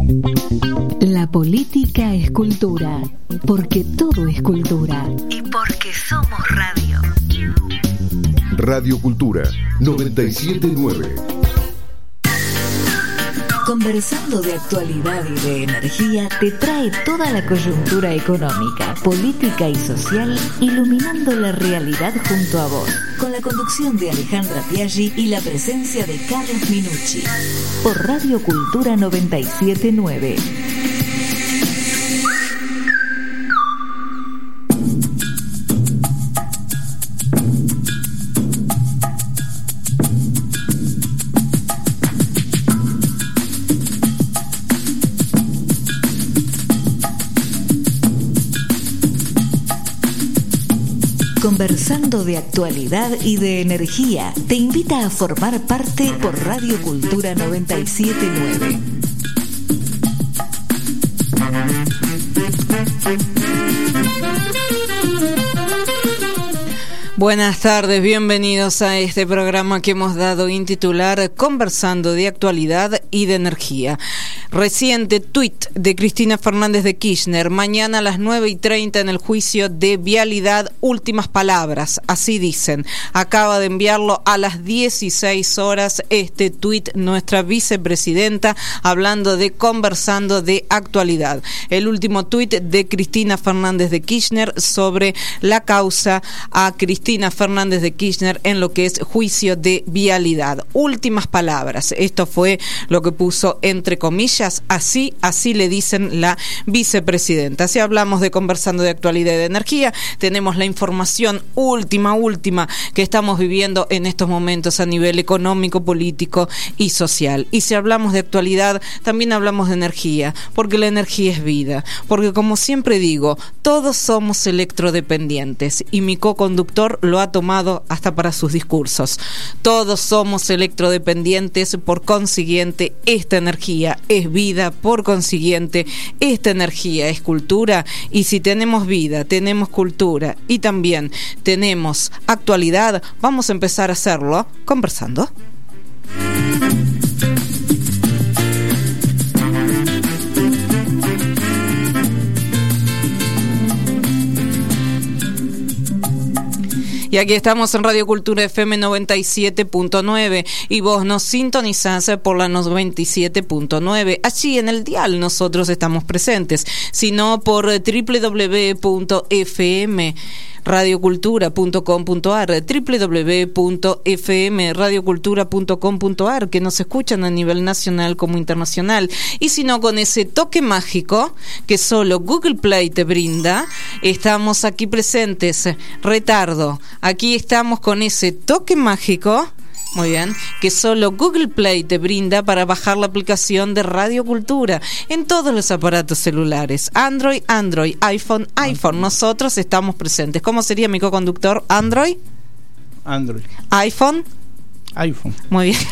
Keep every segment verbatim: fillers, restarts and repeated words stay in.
La política es cultura, porque todo es cultura. Y porque somos radio. Radio Cultura noventa y siete punto nueve. Conversando de actualidad y de energía te trae toda la coyuntura económica, política y social, iluminando la realidad junto a vos, con la conducción de Alejandra Piaggi y la presencia de Carlos Minucci, por Radio Cultura noventa y siete punto nueve. Conversando de actualidad y de energía, te invita a formar parte por Radio Cultura noventa y siete punto nueve. Buenas tardes, bienvenidos a este programa que hemos dado en titular Conversando de actualidad y de energía. Reciente tuit de Cristina Fernández de Kirchner: mañana a las nueve y treinta en el juicio de vialidad, últimas palabras, así dicen. Acaba de enviarlo a las dieciséis horas este tuit nuestra vicepresidenta, hablando de Conversando de actualidad. El último tuit de Cristina Fernández de Kirchner sobre la causa a Cristina Cristina Fernández de Kirchner en lo que es juicio de vialidad. Últimas palabras. Esto fue lo que puso entre comillas, así, así le dicen la vicepresidenta. Si hablamos de Conversando de actualidad y de energía, tenemos la información última, última que estamos viviendo en estos momentos a nivel económico, político y social. Y si hablamos de actualidad, también hablamos de energía, porque la energía es vida. Porque como siempre digo, todos somos electrodependientes y mi co-conductor lo ha tomado hasta para sus discursos. Todos somos electrodependientes, por consiguiente, esta energía es vida, por consiguiente, esta energía es cultura, y si tenemos vida, tenemos cultura y también tenemos actualidad, vamos a empezar a hacerlo conversando. Y aquí estamos en Radio Cultura F M noventa y siete punto nueve y vos nos sintonizás por la noventa y siete punto nueve. Allí en el dial nosotros estamos presentes, sino por doble u doble u doble u punto f m radio cultura punto com punto a r, doble u doble u doble u punto f m radio cultura punto com punto a r, que nos escuchan a nivel nacional como internacional. Y si no, con ese toque mágico que solo Google Play te brinda, estamos aquí presentes. Retardo, aquí estamos con ese toque mágico, muy bien, que solo Google Play te brinda para bajar la aplicación de Radio Cultura en todos los aparatos celulares. Android, Android, iPhone, iPhone. Nosotros estamos presentes. ¿Cómo sería mi co-conductor? Android. Android. iPhone. iPhone. Muy bien.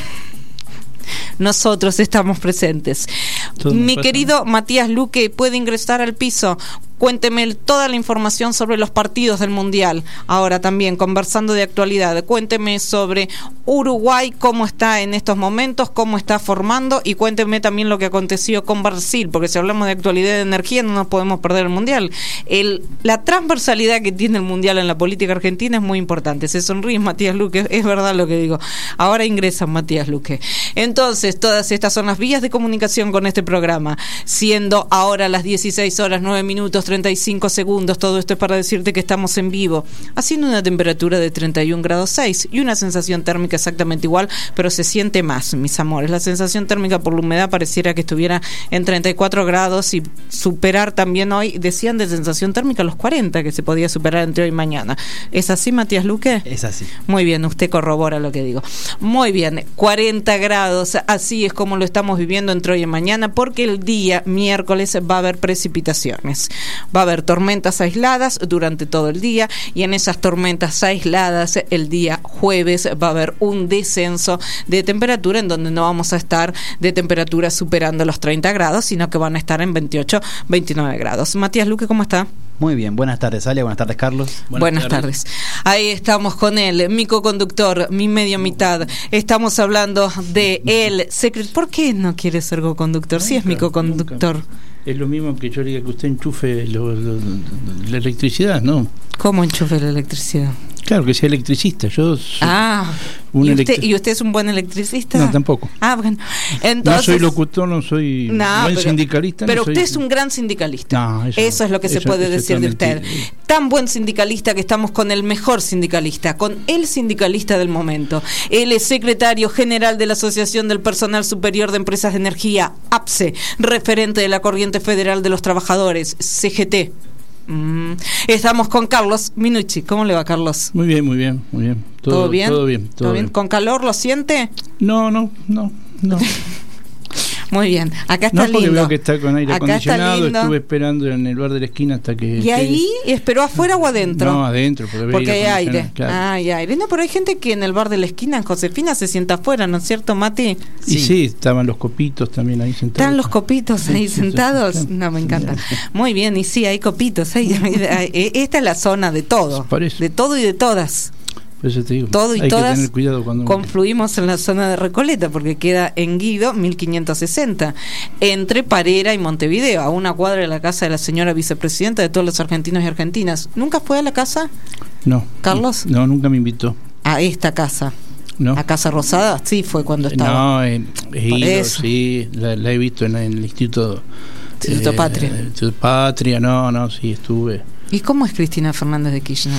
Nosotros estamos presentes. Mi querido Matías Luque puede ingresar al piso. Cuénteme toda la información sobre los partidos del Mundial. Ahora también, conversando de actualidad, cuénteme sobre Uruguay, cómo está en estos momentos, cómo está formando, y cuénteme también lo que aconteció con Brasil, porque si hablamos de actualidad de energía no nos podemos perder el Mundial. El, la transversalidad que tiene el Mundial en la política argentina es muy importante. Se sonríe Matías Luque, es verdad lo que digo. Ahora ingresa Matías Luque. Entonces, todas estas son las vías de comunicación con este programa, siendo ahora las dieciséis horas nueve minutos treinta y cinco segundos. Todo esto es para decirte que estamos en vivo, haciendo una temperatura de treinta y un grados seis y una sensación térmica exactamente igual, pero se siente más, mis amores. La sensación térmica por la humedad pareciera que estuviera en treinta y cuatro grados, y superar también hoy, decían de sensación térmica los cuarenta, que se podía superar entre hoy y mañana. ¿Es así, Matías Luque? Es así. Muy bien, usted corrobora lo que digo. Muy bien, cuarenta grados, así es como lo estamos viviendo entre hoy y mañana, porque el día miércoles va a haber precipitaciones. Va a haber tormentas aisladas durante todo el día, y en esas tormentas aisladas el día jueves va a haber un descenso de temperatura, en donde no vamos a estar de temperatura superando los treinta grados, sino que van a estar en veintiocho, veintinueve grados. Matías Luque, ¿cómo está? Muy bien, buenas tardes, Ale, buenas tardes, Carlos. Buenas, buenas tardes. tardes. Ahí estamos con él, mi co-conductor, mi medio mitad. Estamos hablando de él. Secret... ¿Por qué no quiere ser co-conductor? Sí, es mi co-conductor. Nunca. Es lo mismo que yo le diga que usted enchufe lo, lo, lo, la electricidad, ¿no? ¿Cómo enchufe la electricidad? Claro, que sea electricista. Yo soy ah, un ¿y, usted, electric... ¿y usted es un buen electricista? No, tampoco. Ah, bueno. Entonces, no soy locutor, no soy no, buen pero, sindicalista. Pero no usted soy... es un gran sindicalista. No, eso, eso es lo que eso, se puede decir de usted. Mentira. Tan buen sindicalista que estamos con el mejor sindicalista, con el sindicalista del momento. Él es secretario general de la Asociación del Personal Superior de Empresas de Energía, A P S E, referente de la Corriente Federal de los Trabajadores, C G T. Mm. Estamos con Carlos Minucci. ¿Cómo le va, Carlos? Muy bien, muy bien, muy bien. Todo, ¿Todo bien? Todo bien, todo, ¿Todo bien? bien. ¿Con calor lo siente? No, no, no, no. Muy bien, acá está no, porque lindo. Veo que está con aire acá acondicionado. Estuve esperando en el bar de la esquina hasta que. ¿Y ahí esperó afuera o adentro? No, adentro, porque, porque hay aire. Claro. Ah, hay aire. No, pero hay gente que en el bar de la esquina, en Josefina, se sienta afuera, ¿no es cierto, Mati? Sí, y sí, estaban los copitos también ahí sentados. ¿Están los copitos sí, ahí sí, sentados? Sí, sí. No, me encanta. Muy bien, y sí, hay copitos. Hay, esta es la zona de todo. De todo y de todas. Eso te digo. Todo y hay todas que tener cuidado cuando confluimos en la zona de Recoleta, porque queda en Guido mil quinientos sesenta, entre Parera y Montevideo, a una cuadra de la casa de la señora vicepresidenta de todos los argentinos y argentinas. ¿Nunca fue a la casa? No. ¿Carlos? No, nunca me invitó. A esta casa. No. ¿A Casa Rosada? Sí, fue cuando estaba. No, he, he ido, sí, la, la he visto en el Instituto Instituto eh, Patria. Instituto Patria, no, no, sí, estuve. ¿Y cómo es Cristina Fernández de Kirchner?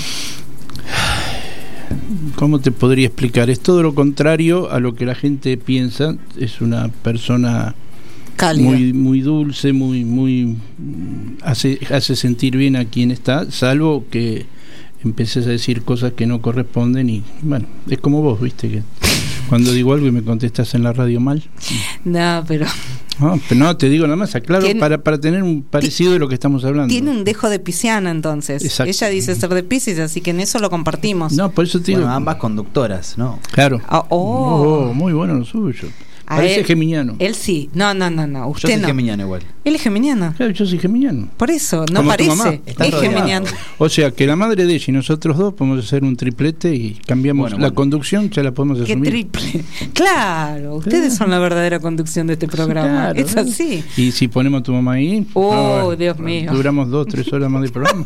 ¿Cómo te podría explicar? Es todo lo contrario a lo que la gente piensa. Es una persona cálida, muy muy dulce, muy muy hace hace sentir bien a quien está, salvo que empieces a decir cosas que no corresponden y bueno, es como vos, viste, que cuando digo algo y me contestas en la radio mal. No, pero no, pero no, te digo nada más, aclaro para, para tener un parecido de lo que estamos hablando. Tiene un dejo de pisciana, entonces. Exacto. Ella dice ser de Piscis, así que en eso lo compartimos. No, por eso te digo. Bueno, ambas conductoras, ¿no? Claro. Oh, oh. Oh, muy bueno lo suyo. A Parece él, geminiano. Él sí. No, no, no, no. Usted yo soy no. geminiano igual. Él es geminiano. Claro, yo soy geminiano. Por eso, no como parece. Es geminiano. O sea, que la madre de ella y nosotros dos podemos hacer un triplete y cambiamos bueno, la bueno. conducción, ya la podemos asumir. ¿Qué triple? Claro, ustedes claro. son la verdadera conducción de este programa. Claro, es así. Y si ponemos a tu mamá ahí. Oh, no, Dios mío. Duramos dos, tres horas más de programa.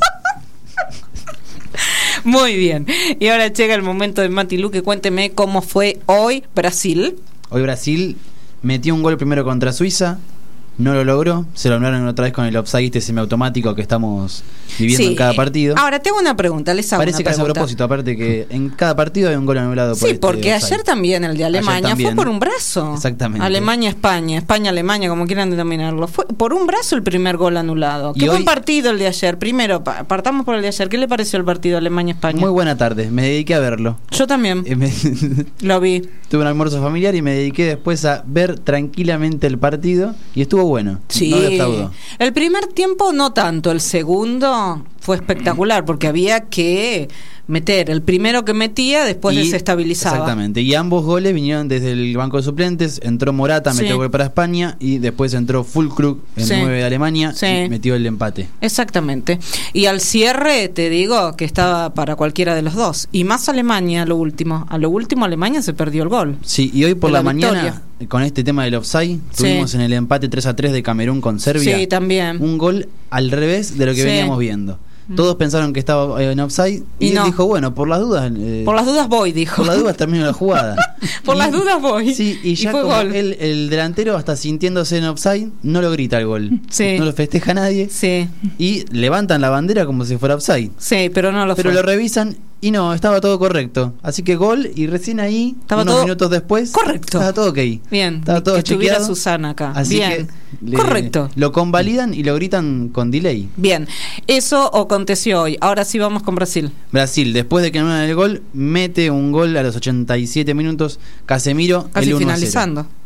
Muy bien. Y ahora llega el momento de Mati Luque. Cuénteme cómo fue hoy Brasil. Hoy Brasil metió un gol primero contra Suiza, no lo logró, se lo anularon otra vez con el offside este semiautomático que estamos viviendo sí. en cada partido. Ahora tengo una pregunta, les hago Parece una que hace a pregunta. propósito, aparte que en cada partido hay un gol anulado por Sí, este porque offside. ayer también el de Alemania fue por un brazo. Exactamente. Alemania-España, España-Alemania, como quieran denominarlo. Fue por un brazo el primer gol anulado. Qué y buen hoy, partido el de ayer. Primero, partamos por el de ayer. ¿Qué le pareció el partido Alemania-España? Muy buena tarde, me dediqué a verlo. Yo también. Eh, me, lo vi. Tuve un almuerzo familiar y me dediqué después a ver tranquilamente el partido y estuvo bueno. Sí. No defraudó. El primer tiempo no tanto, el segundo fue espectacular porque había que meter. El primero que metía después y, desestabilizaba. Exactamente. Y ambos goles vinieron desde el banco de suplentes. Entró Morata, sí. metió gol para España y después entró Füllkrug en sí. nueve de Alemania sí. y metió el empate. Exactamente. Y al cierre te digo que estaba para cualquiera de los dos. Y más Alemania a lo último. A lo último Alemania se perdió el gol. Sí, y hoy por la, la mañana con este tema del offside sí. tuvimos en el empate tres a tres de Camerún con Serbia. Sí, también. Un gol al revés de lo que sí. veníamos viendo. Todos pensaron que estaba en offside y, y no. él dijo, bueno, por las dudas... Eh, por las dudas voy, dijo. Por las dudas termino la jugada. por y, las dudas voy. Sí, y ya y fue como gol. Él, el delantero, hasta sintiéndose en offside, no lo grita el gol. Sí. No lo festeja nadie. Sí. Y levantan la bandera como si fuera offside. Sí, pero no lo Pero fue. lo revisan y no, estaba todo correcto. Así que gol y recién ahí, estaba unos todo minutos después... correcto. Estaba todo ok. Bien. Estaba todo que estuviera chequeado. Susana acá. Así bien. Que le, correcto. Lo convalidan y lo gritan con delay. Bien. Eso aconteció hoy. Ahora sí vamos con Brasil. Brasil, después de que anulan el gol, mete un gol a los ochenta y siete minutos. Casemiro, casi el finalizando.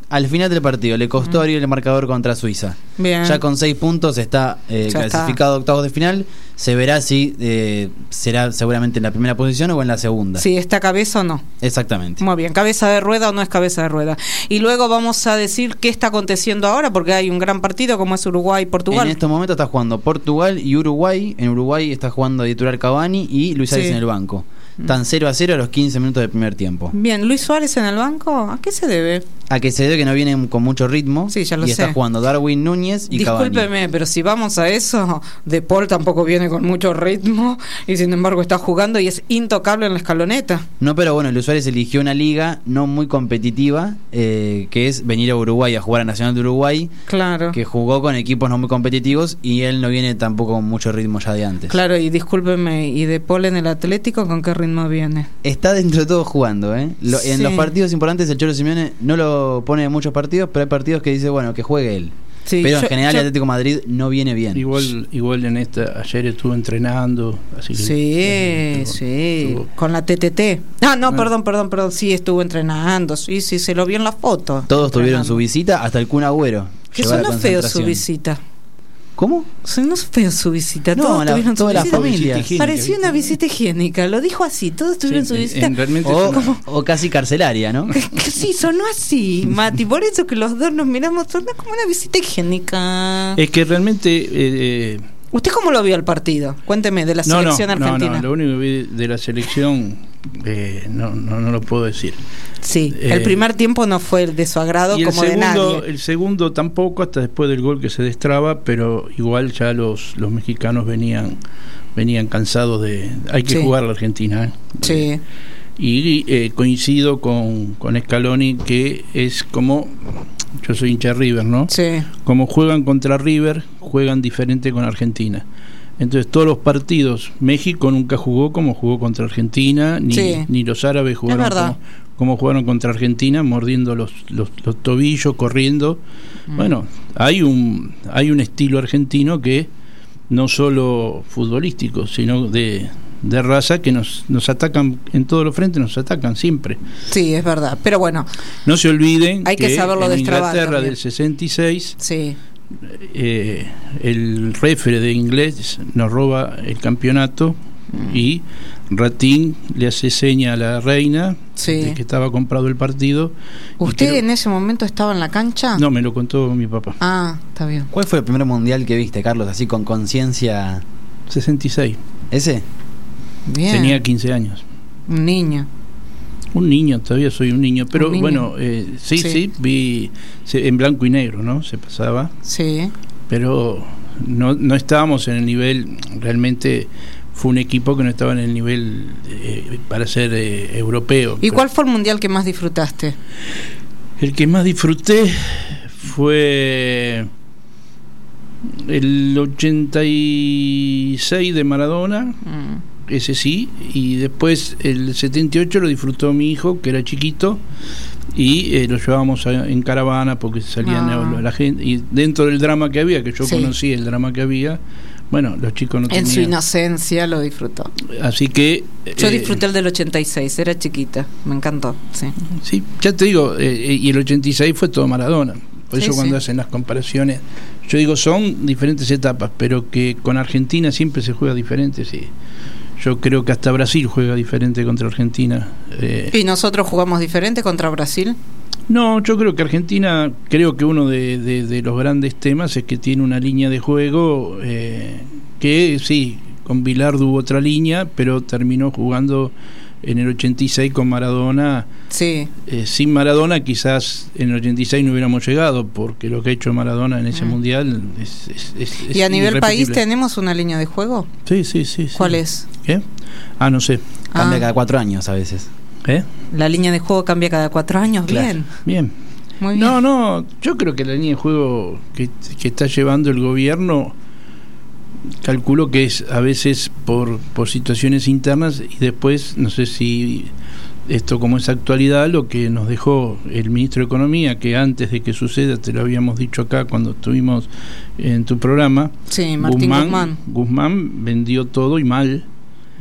al final del partido le costó Mm. abrir el marcador contra Suiza. Bien. Ya con seis puntos está eh, Ya clasificado a octavos de final. Se verá si eh, será seguramente en la primera posición o en la segunda. Si está cabeza o no. Exactamente. Muy bien, cabeza de rueda o no es cabeza de rueda. Y luego vamos a decir qué está aconteciendo ahora, porque hay un gran partido como es Uruguay-Portugal. En estos momentos está jugando Portugal y Uruguay. En Uruguay está jugando de titular Cavani y Luis Suárez Sí. en el banco. Están cero a cero a los quince minutos del primer tiempo. Bien, Luis Suárez en el banco, ¿a qué se debe? A que se debe que no vienen con mucho ritmo. Sí, ya lo y está sé. jugando Darwin Núñez y Cavani. Discúlpeme, pero si vamos a eso, De Paul tampoco viene con mucho ritmo y sin embargo está jugando y es intocable en la escaloneta. No, pero bueno, Luis Suárez eligió una liga no muy competitiva, eh, que es venir a Uruguay a jugar a Nacional de Uruguay, Claro. que jugó con equipos no muy competitivos y él no viene tampoco con mucho ritmo ya de antes. Claro, y discúlpeme, ¿y De Paul en el Atlético con qué ritmo viene? Está dentro de todo jugando, ¿eh? Lo- En Sí. los partidos importantes el Cholo Simeone no lo pone en muchos partidos, pero hay partidos que dice, bueno, que juegue él. Sí, pero yo- en general yo- el Atlético de Madrid no viene bien. Igual, igual en esta, ayer estuvo entrenando, así que Sí, eh, estuvo- sí, estuvo- con la T T T. Ah, no, Ah. perdón, perdón, perdón, sí estuvo entrenando, sí, sí, se lo vio en la foto. Todos tuvieron Entrenando. su visita, hasta el Kun Agüero. Que llegó a la sonó feo su concentración. visita. ¿Cómo? Sonó feo su visita. No, Todos la- tuvieron su toda la visita. familia. Visita Parecía higiénica, una ¿viste? visita higiénica, lo dijo así, todos tuvieron Sí, su en- visita. en realmente O, es una- o casi carcelaria, ¿no? Que sí, sonó así, Mati, por eso que los dos nos miramos, sonó como una visita higiénica. Es que realmente eh, ¿Usted cómo lo vio el partido? Cuénteme, de la no, selección no, argentina. no, no, lo único que vi de la selección eh, no, no, no lo puedo decir. Sí, Eh, el primer tiempo no fue de su agrado Y el como de segundo, nadie. el segundo tampoco, hasta después del gol que se destraba, pero igual ya los, los mexicanos venían venían cansados de... Hay que Sí. jugar a la Argentina. ¿eh? Sí, Y eh, coincido con, con Scaloni que es como... Yo soy hincha de River, ¿no? sí, Como juegan contra River, juegan diferente con Argentina. Entonces todos los partidos, México nunca jugó como jugó contra Argentina, ni, Sí. ni los árabes jugaron verdad. como, como jugaron contra Argentina, mordiendo los, los, los tobillos, corriendo. Mm. Bueno, hay un, hay un estilo argentino que no solo futbolístico, sino de, de raza que nos, nos atacan en todos los frentes, nos atacan siempre. sí, es verdad. Pero bueno, No se olviden Hay que que saberlo en destrabar Inglaterra también. del sesenta y seis sí, eh, el referee de inglés nos roba el campeonato Mm. y Ratín le hace seña a la reina Sí. de que estaba comprado el partido. y ¿usted creo- en ese momento estaba en la cancha? No, me lo contó mi papá. Ah, está bien. ¿Cuál fue el primer mundial que viste, Carlos, así con conciencia? sesenta y seis. ¿Ese? Bien. Tenía quince años. Un niño. Un niño, todavía soy un niño. Pero Un niño. bueno, eh, sí, Sí. sí, vi se- en blanco y negro, ¿no? Se pasaba. Sí. Pero no, no estábamos en el nivel, realmente fue un equipo que no estaba en el nivel eh, para ser eh, europeo. ¿Y Pero cuál fue el mundial que más disfrutaste? el que más disfruté fue el ochenta y seis de Maradona, Mm. ese sí, y después el setenta y ocho lo disfrutó mi hijo, que era chiquito, y eh, lo llevábamos a- en caravana porque salían Ah. la, la gente, y dentro del drama que había, que yo Sí. conocí el drama que había, bueno, los chicos no En su tenían. inocencia lo disfrutó. Así que... Yo eh, disfruté el del ochenta y seis, era chiquita, me encantó, sí. Sí, ya te digo, eh, y el ochenta y seis fue todo Maradona. Por Sí, eso cuando sí. hacen las comparaciones, yo digo, son diferentes etapas, pero que con Argentina siempre se juega diferente, sí. Yo creo que hasta Brasil juega diferente contra Argentina. Eh, ¿Y nosotros jugamos diferente contra Brasil? no, yo creo que Argentina, creo que uno de, de- de los grandes temas es que tiene una línea de juego eh, que sí, con Bilardo hubo otra línea, pero terminó jugando en el ochenta y seis con Maradona. Sí. Eh, sin Maradona quizás en el ochenta y seis no hubiéramos llegado, porque lo que ha hecho Maradona en ese Mm. mundial es, es- es- es ¿Y a nivel país irrepetible. tenemos una línea de juego? Sí, sí, sí, sí. ¿Cuál es? ¿Qué? Ah, no sé. Cambia Ah, cada cuatro años a veces. ¿Eh? la línea de juego cambia cada cuatro años, Claro. bien. Bien. Muy bien. No, no, yo creo que la línea de juego que, que está llevando el gobierno, calculo que es a veces por, por situaciones internas y después, no sé si esto como es actualidad, lo que nos dejó el ministro de Economía, que antes de que suceda, te lo habíamos dicho acá cuando estuvimos en tu programa, Sí, Martín Guzmán. Guzmán vendió todo y mal,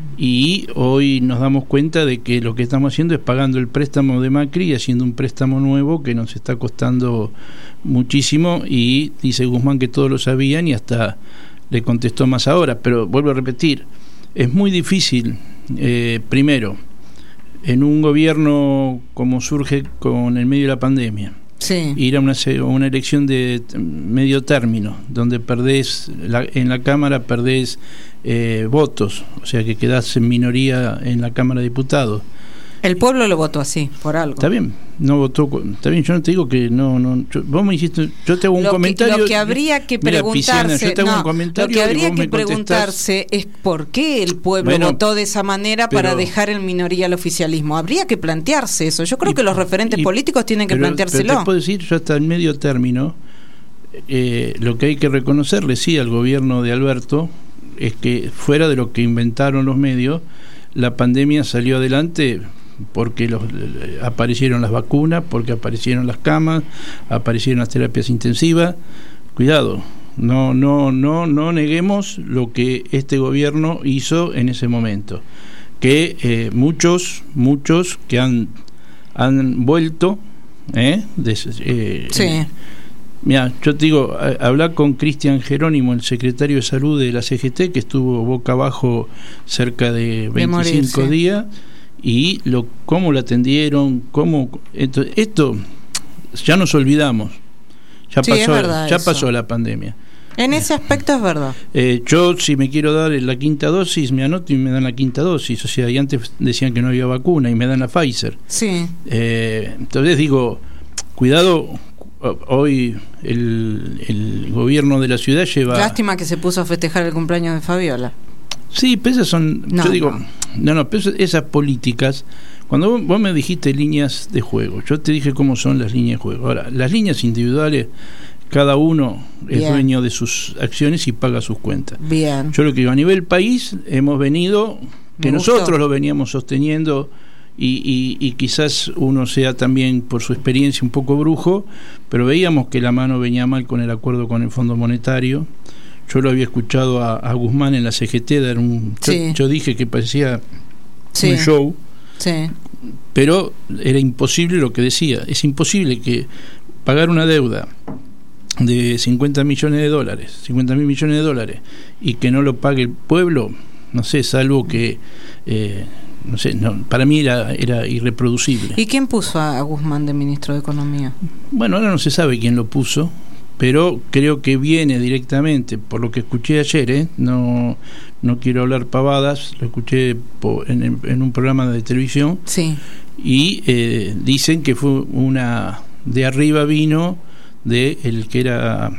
y hoy nos damos cuenta de que lo que estamos haciendo es pagando el préstamo de Macri y haciendo un préstamo nuevo que nos está costando muchísimo, y dice Guzmán que todos lo sabían y hasta le contestó más ahora, pero vuelvo a repetir, es muy difícil, eh, primero, en un gobierno como surge con el medio de la pandemia, sí, ir a una, una elección de medio término, donde perdés, la, en la Cámara perdés eh, votos, o sea que quedás en minoría en la Cámara de Diputados. El pueblo lo votó así, por algo. Está bien, no votó, está bien, yo no te digo que no, no yo, vos me hiciste, yo te hago un lo comentario. Que, lo que habría que mira, preguntarse, Pisciana, yo te hago no, un comentario lo que habría que preguntarse preguntarse es por qué el pueblo bueno, votó de esa manera para pero, dejar en minoría al oficialismo. Habría que plantearse eso. Yo creo y, que los referentes y, políticos tienen que pero, planteárselo. Pero te puedo decir, yo hasta el medio término, eh, lo que hay que reconocerle, sí, al gobierno de Alberto, es que fuera de lo que inventaron los medios, la pandemia salió adelante porque los, aparecieron las vacunas, porque aparecieron las camas, aparecieron las terapias intensivas. Cuidado, no, no, no, no neguemos lo que este gobierno hizo en ese momento, que eh, muchos, muchos que han han vuelto, ¿eh? De, eh sí. Eh, Mira, yo te digo, hablar con Cristian Jerónimo, el secretario de Salud de la C G T, que estuvo boca abajo cerca de veinticinco días, y lo cómo lo atendieron, cómo esto, esto ya nos olvidamos, ya sí, pasó, verdad, ya eso. pasó la pandemia. En ese aspecto es verdad. Eh, yo, si me quiero dar la quinta dosis, me anoto y me dan la quinta dosis. O sea, y antes decían que no había vacuna y me dan la Pfizer. Sí. Eh, entonces digo, cuidado. Hoy el, el gobierno de la ciudad lleva... Lástima que se puso a festejar el cumpleaños de Fabiola. Sí, pero esas son... No, yo digo, no, no, no pero esas políticas... Cuando vos, vos me dijiste líneas de juego, yo te dije cómo son las líneas de juego. Ahora, las líneas individuales, cada uno Bien. es dueño de sus acciones y paga sus cuentas. Bien. Yo lo que digo, a nivel país, hemos venido... Que me nosotros gustó. lo veníamos sosteniendo... Y, y, y quizás uno sea también por su experiencia un poco brujo, pero veíamos que la mano venía mal con el acuerdo con el Fondo Monetario. Yo lo había escuchado a, a Guzmán en la C G T dar un, sí. yo, yo dije que parecía sí. un show, sí. pero era imposible lo que decía. Es imposible que pagar una deuda de cincuenta millones de dólares, cincuenta mil millones de dólares, y que no lo pague el pueblo, no sé, salvo que eh, no sé, no, para mí era, era irreproducible. ¿Y quién puso a Guzmán de ministro de Economía? Bueno, ahora no se sabe quién lo puso, pero creo que viene directamente, por lo que escuché ayer, ¿eh? no no quiero hablar pavadas, lo escuché po, en, en un programa de televisión, sí. y eh, dicen que fue una, de arriba vino de el que era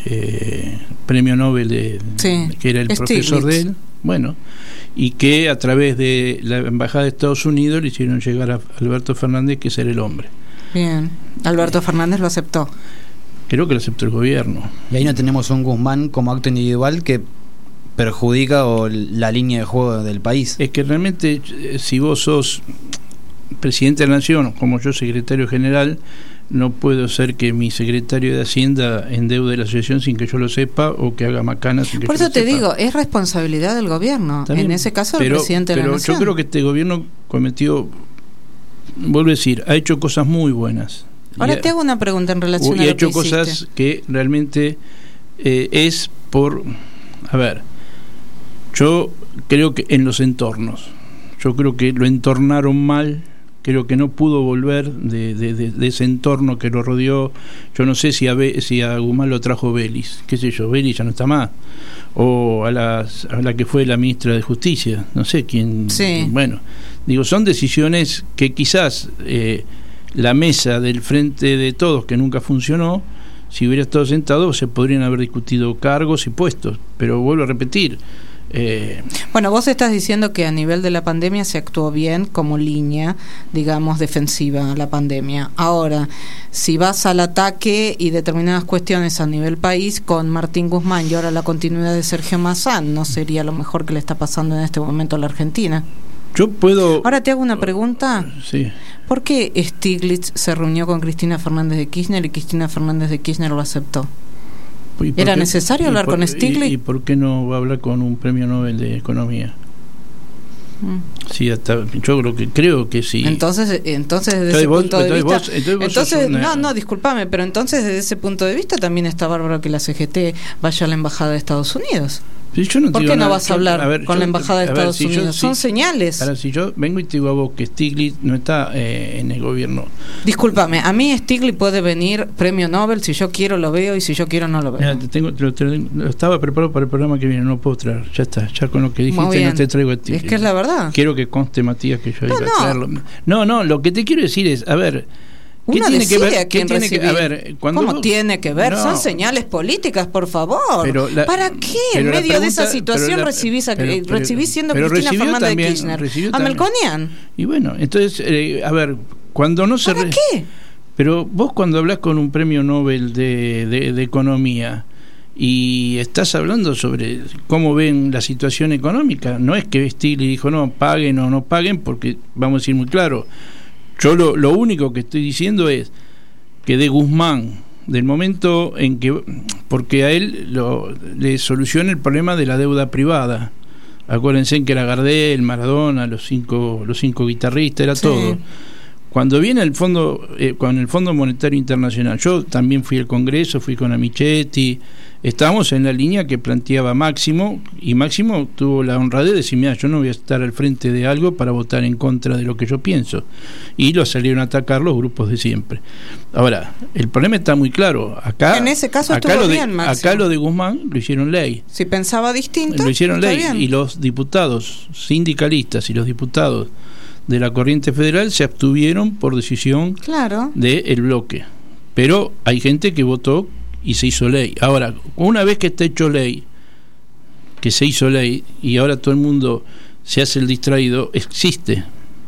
eh, premio Nobel, de, sí. que era el Stiglitz. profesor de él, bueno, y que a través de la embajada de Estados Unidos le hicieron llegar a Alberto Fernández que era el hombre. Bien, Alberto Fernández lo aceptó. Creo que lo aceptó el gobierno. Y ahí no tenemos un Guzmán como acto individual que perjudica o la línea de juego del país. Es que realmente, si vos sos presidente de la Nación, como yo secretario general, no puedo ser que mi secretario de Hacienda endeude la asociación sin que yo lo sepa, o que haga macanas sin que Por yo eso lo te sepa. digo, es responsabilidad del gobierno. También, en ese caso, el pero, presidente de pero la Nación. yo creo que este gobierno cometió, vuelvo a decir, ha hecho cosas muy buenas. Ahora y te hago una pregunta en relación y a ha lo hecho que cosas hiciste. que realmente eh, es por, a ver, yo creo que en los entornos, yo creo que lo entornaron mal. Creo que no pudo volver de, de, de, de ese entorno que lo rodeó. Yo no sé si a, Be, si a Guzmán lo trajo Vélez, qué sé yo, Vélez ya no está más, o a la, a la que fue la ministra de Justicia, no sé quién. Sí. Bueno, digo, son decisiones que quizás eh, la mesa del Frente de Todos, que nunca funcionó, si hubiera estado sentado se podrían haber discutido cargos y puestos, pero vuelvo a repetir. Eh, bueno, vos estás diciendo que a nivel de la pandemia se actuó bien como línea, digamos, defensiva a la pandemia. Ahora, si vas al ataque y determinadas cuestiones a nivel país con Martín Guzmán y ahora la continuidad de Sergio Massa, ¿no sería lo mejor que le está pasando en este momento a la Argentina? Yo puedo... Ahora te hago una pregunta. Sí. ¿Por qué Stiglitz se reunió con Cristina Fernández de Kirchner y Cristina Fernández de Kirchner lo aceptó? ¿Era qué, necesario hablar por, con Stiglitz? Y, ¿Y por qué no va a hablar con un premio Nobel de Economía? Sí, hasta, yo creo que creo que sí. Entonces, entonces desde entonces ese vos, punto de entonces vista, vos, entonces vos entonces una... no, no, discúlpame, pero entonces desde ese punto de vista también está bárbaro que la C G T vaya a la embajada de Estados Unidos. Yo no ¿Por qué no nada, vas a yo, hablar a ver, con yo, la embajada de ver, Estados si Unidos? yo, Son si, señales. Ahora, si yo vengo y te digo a vos que Stiglitz no está eh, en el gobierno. Discúlpame, a mí Stiglitz puede venir premio Nobel, si yo quiero lo veo y si yo quiero no lo veo. Mira, te tengo, te lo, te lo, estaba preparado para el programa que viene, no puedo traer. Ya está, ya con lo que Muy dijiste bien. no te traigo a Stiglitz. Es que es la verdad. Quiero que conste, Matías, que yo No, iba no. a traerlo. No, no, lo que te quiero decir es, a ver, ¿qué Uno tiene que decide ver? a ¿Qué quién tiene que, recibir. a ver, cuando ¿Cómo vos- tiene que ver? No. Son señales políticas, por favor. Pero la- ¿Para qué pero en la medio de esa pregunta- situación pero la- recibís, a, pero- eh, pero- recibís siendo pero Cristina recibió Fernández también- de Kirchner? recibió ¿A también. Melconian? Y bueno, entonces, eh, a ver, cuando no se... ¿Para re- qué? Pero vos cuando hablas con un premio Nobel de, de, de Economía y estás hablando sobre cómo ven la situación económica, no es que Stiglitz dijo no, paguen o no paguen, porque vamos a decir muy claro, yo lo, lo único que estoy diciendo es que de Guzmán, del momento en que, porque a él lo, le soluciona el problema de la deuda privada, acuérdense que era Gardel, Maradona, los cinco, los cinco guitarristas, era Sí. todo. Cuando viene el fondo, eh, con el Fondo Monetario Internacional, yo también fui al Congreso, fui con Amichetti, estábamos en la línea que planteaba Máximo, y Máximo tuvo la honradez de decir, mira, yo no voy a estar al frente de algo para votar en contra de lo que yo pienso. Y lo salieron a atacar los grupos de siempre. Ahora, el problema está muy claro. Acá, En ese caso acá estuvo lo de, bien, Máximo. acá lo de Guzmán lo hicieron ley. Si pensaba distinto, Lo hicieron está ley bien. y los diputados sindicalistas y los diputados de la corriente federal se abstuvieron por decisión Claro. del bloque. Pero hay gente que votó y se hizo ley. Ahora, una vez que está hecho ley, que se hizo ley y ahora todo el mundo se hace el distraído, existe.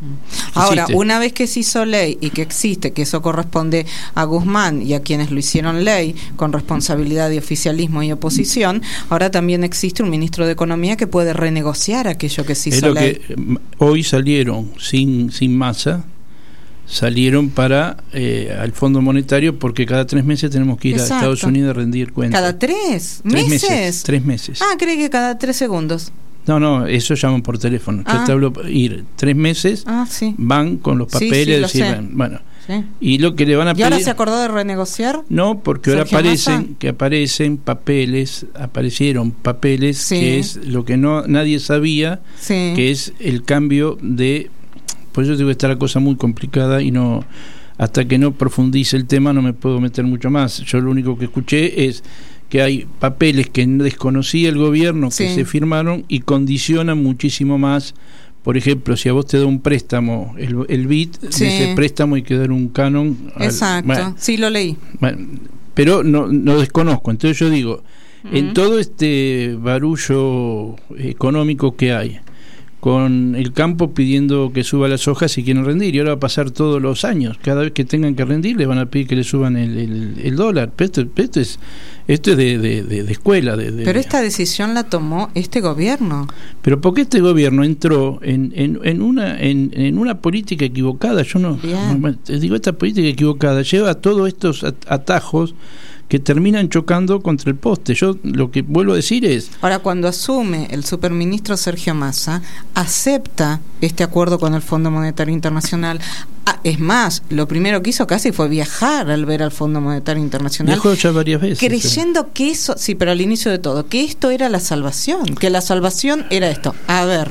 Ahora, Existe. una vez que se hizo ley y que existe, que eso corresponde a Guzmán y a quienes lo hicieron ley con responsabilidad de oficialismo y oposición, ahora también existe un ministro de Economía que puede renegociar aquello que se Es hizo lo ley. que mm, hoy salieron sin sin masa, salieron para eh, al Fondo Monetario porque cada tres meses tenemos que ir Exacto. a Estados Unidos a rendir cuentas. ¿Cada tres? Tres ¿Meses? meses. Tres meses. Ah, creí que cada tres segundos. No, no, eso llaman por teléfono. Yo Ah. te hablo ir tres meses, Ah, sí. van con los Sí, papeles, sí, lo decir, sé. van- bueno, sí. y lo que le van a ¿Y pedir. ahora se acordó de renegociar? No, porque ahora Sergio aparecen, Massa. que aparecen papeles, aparecieron papeles Sí. que es lo que no nadie sabía, Sí. que es el cambio de, pues yo digo que está la cosa muy complicada y no, hasta que no profundice el tema no me puedo meter mucho más. Yo lo único que escuché es que hay papeles que desconocía el gobierno que Sí. se firmaron y condicionan muchísimo más. Por ejemplo, si a vos te da un préstamo, el, el B I T, Sí. de ese préstamo hay que dar un canon. al- Exacto. bueno, Sí, lo leí. bueno, pero no, no desconozco. Entonces yo digo, en Ujú. todo este barullo económico que hay, con el campo pidiendo que suba las hojas si quieren rendir, y ahora va a pasar todos los años, cada vez que tengan que rendir le van a pedir que le suban el, el, el dólar. Pero esto, esto es esto es de, de, de, de escuela. De, de- Pero esta decisión la tomó este gobierno. pero porque este gobierno entró en, en, en una en, en una política equivocada. Yo no, Bien. no te digo, esta política equivocada lleva a todos estos at- atajos que terminan chocando contra el poste. Yo lo que vuelvo a decir es, Ahora, cuando asume el superministro Sergio Massa, acepta este acuerdo con el Fondo Monetario Internacional. Ah, es más, lo primero que hizo casi fue viajar al ver al Fondo Monetario Internacional, viajó ya varias veces. creyendo que eso, sí, pero al inicio de todo, que esto era la salvación, que la salvación era esto. A ver,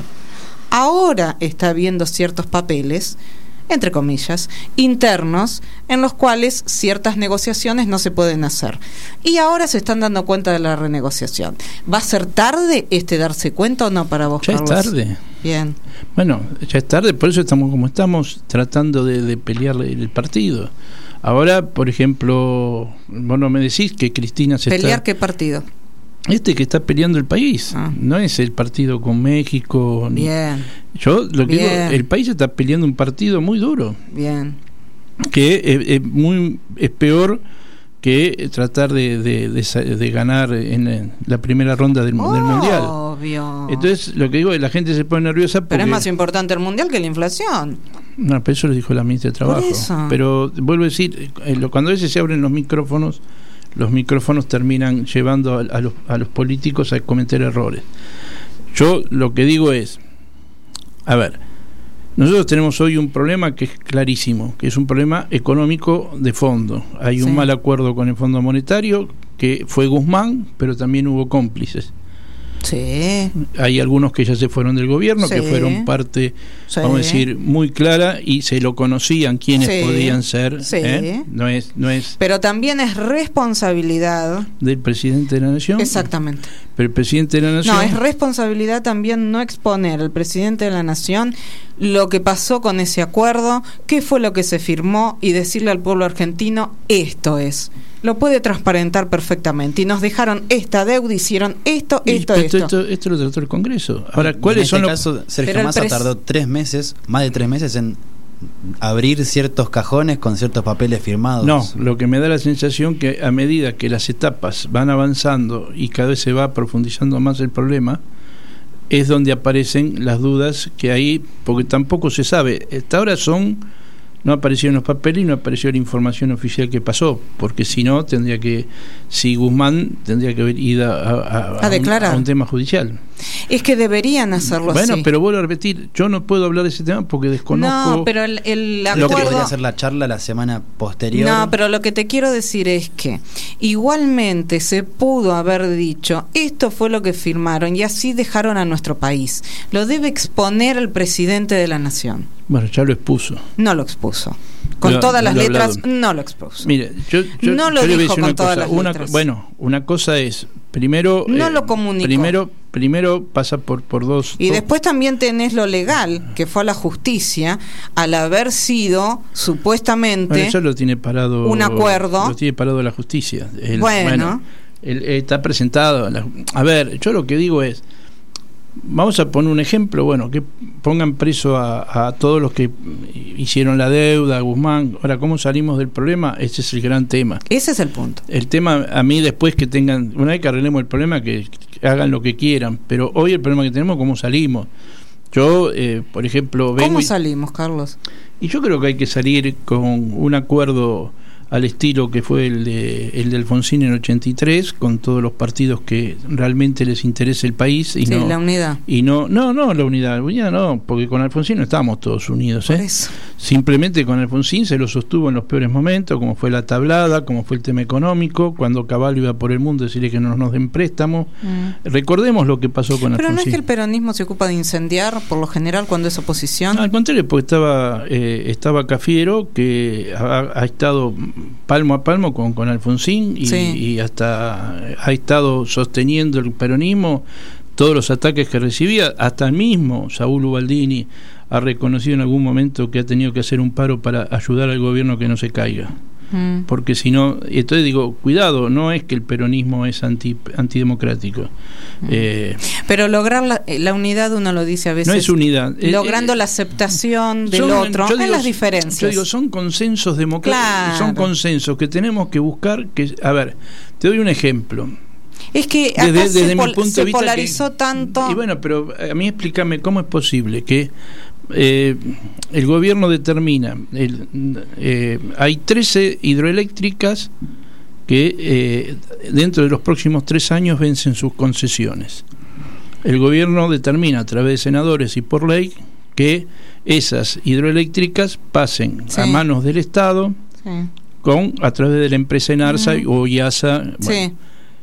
ahora está habiendo ciertos papeles, entre comillas, internos, en los cuales ciertas negociaciones no se pueden hacer. Y ahora se están dando cuenta de la renegociación. ¿Va a ser tarde este darse cuenta o no para vos, Ya es Carlos? tarde. Bien. Bueno, ya es tarde, por eso estamos como estamos, tratando de, de pelear el partido. Ahora, por ejemplo, vos no me decís que Cristina se ¿Pelear está... qué partido? Este que está peleando el país, Ah. no es el partido con México. Ni... Bien, Yo lo que digo, Bien. el país está peleando un partido muy duro, bien. que es, es muy es peor que tratar de, de, de, sa- de ganar en la- la primera ronda del, del mundial. Obvio. Entonces, lo que digo es la gente se pone nerviosa porque... Pero es más importante el mundial que la inflación. No, pero eso lo dijo la ministra de Trabajo. eso. Pero vuelvo a decir, eh, lo- cuando a veces se abren los micrófonos, los micrófonos terminan llevando a, a los, a los políticos a cometer errores. Yo lo que digo es, a ver, nosotros tenemos hoy un problema que es clarísimo, que es un problema económico de fondo. Hay sí. un mal acuerdo con el Fondo Monetario, que fue Guzmán, pero también hubo cómplices. Sí. Hay algunos que ya se fueron del gobierno, sí. que fueron parte, sí. vamos a decir, muy clara y se lo conocían quiénes sí. podían ser. Sí. ¿eh? No es, no es. Pero también es responsabilidad del presidente de la Nación. Exactamente. Pero el presidente de la Nación. No, es responsabilidad también no exponer al presidente de la Nación lo que pasó con ese acuerdo, qué fue lo que se firmó y decirle al pueblo argentino, esto es. Lo puede transparentar perfectamente. Y nos dejaron esta deuda, hicieron esto, y esto, esto, esto. Esto, esto lo trató el Congreso. Ahora, ¿cuáles en son este los caso, Sergio Pero Massa pres... tardó tres meses, más de tres meses en abrir ciertos cajones con ciertos papeles firmados? No, lo que me da la sensación que a medida que las etapas van avanzando y cada vez se va profundizando más el problema, es donde aparecen las dudas que hay, porque tampoco se sabe. Hasta ahora son... No aparecieron los papeles y no apareció la información oficial que pasó, porque si no, tendría que, si Guzmán tendría que haber ido a, a, a, a declarar un, a un tema judicial. Es que deberían hacerlo bueno, así. Pero vuelvo a repetir, yo no puedo hablar de ese tema porque desconozco. No, pero el, el acuerdo... acuerdo... podría hacer la charla la semana posterior. No, pero lo que te quiero decir es que igualmente se pudo haber dicho, esto fue lo que firmaron y así dejaron a nuestro país. Lo debe exponer el presidente de la Nación. Bueno, ya lo expuso. No lo expuso. Con no, todas no las lo letras, hablado. no lo expuso. Mire, yo, yo, no lo yo dijo con todas cosa. las una, letras. Bueno, una cosa es, primero... No eh, lo comunicó. Primero, primero pasa por, por dos... Y dos. después también tenés lo legal, que fue a la justicia, al haber sido, supuestamente... Bueno, eso lo tiene parado... Un acuerdo. Lo tiene parado la justicia. El, bueno. bueno el, está presentado... La, a ver, yo lo que digo es... Vamos a poner un ejemplo, bueno, que pongan preso a, a todos los que hicieron la deuda, a Guzmán. Ahora, ¿cómo salimos del problema? Ese es el gran tema. Ese es el punto. El tema, a mí después que tengan, una vez que arreglemos el problema, que, que hagan lo que quieran, pero hoy el problema que tenemos, ¿cómo salimos? Yo, eh, por ejemplo... vengo ¿Cómo y, salimos, Carlos? Y yo creo que hay que salir con un acuerdo al estilo que fue el de el de Alfonsín en ochenta y tres, con todos los partidos que realmente les interesa el país y sí, no la unidad. Y no, no, no la unidad, la unidad no, porque con Alfonsín no estábamos todos unidos, ¿eh? Simplemente con Alfonsín se lo sostuvo en los peores momentos, como fue la tablada, como fue el tema económico, cuando Caballo iba por el mundo a decirle que no nos den préstamos. Mm. Recordemos lo que pasó con Pero Alfonsín. Pero no es que el peronismo se ocupa de incendiar por lo general cuando es oposición. No, al contrario, porque estaba eh, estaba Cafiero, que ha, ha estado palmo a palmo con, con Alfonsín y, sí. y hasta ha estado sosteniendo el peronismo, todos los ataques que recibía, hasta el mismo Saúl Ubaldini ha reconocido en algún momento que ha tenido que hacer un paro para ayudar al gobierno que no se caiga. Mm. Porque si no, entonces digo, cuidado, no es que el peronismo es anti, antidemocrático. Mm. Eh, Pero lograr la, la unidad, uno lo dice a veces. No es unidad. Logrando eh, la aceptación del son, otro, digo, en las diferencias. Yo digo, son consensos democráticos, claro. Son consensos que tenemos que buscar. Que, a ver, te doy un ejemplo. Es que acá desde, se, desde pol mi punto se de vista polarizó que, tanto. Y bueno, pero a mí explícame cómo es posible que eh, el gobierno determina, el, eh, hay trece hidroeléctricas que eh, dentro de los próximos tres años vencen sus concesiones. El gobierno determina a través de senadores y por ley que esas hidroeléctricas pasen sí. a manos del Estado sí. con a través de la empresa Enarsa uh-huh. o IASA. Bueno, sí.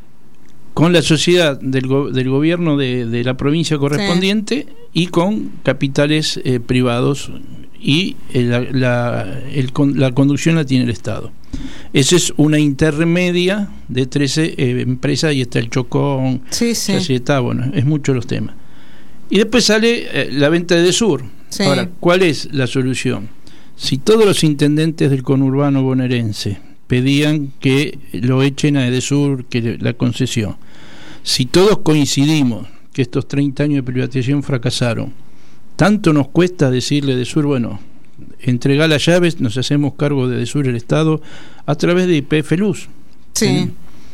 con la sociedad del, go del gobierno de, de la provincia correspondiente sí. y con capitales eh, privados y el, la, la, el, la conducción la tiene el Estado. Esa es una intermedia de trece eh, empresas y está el Chocón, sí, sí. ya sí está, bueno, es mucho los temas. Y después sale eh, la venta de Edesur. Sí. Ahora, ¿cuál es la solución? Si todos los intendentes del conurbano bonaerense pedían que lo echen a Edesur, que la concesión, si todos coincidimos que estos treinta años de privatización fracasaron, tanto nos cuesta decirle a Edesur, bueno, entregar las llaves, nos hacemos cargo de Edesur el Estado a través de Y P F Luz. Sí. ¿Sí?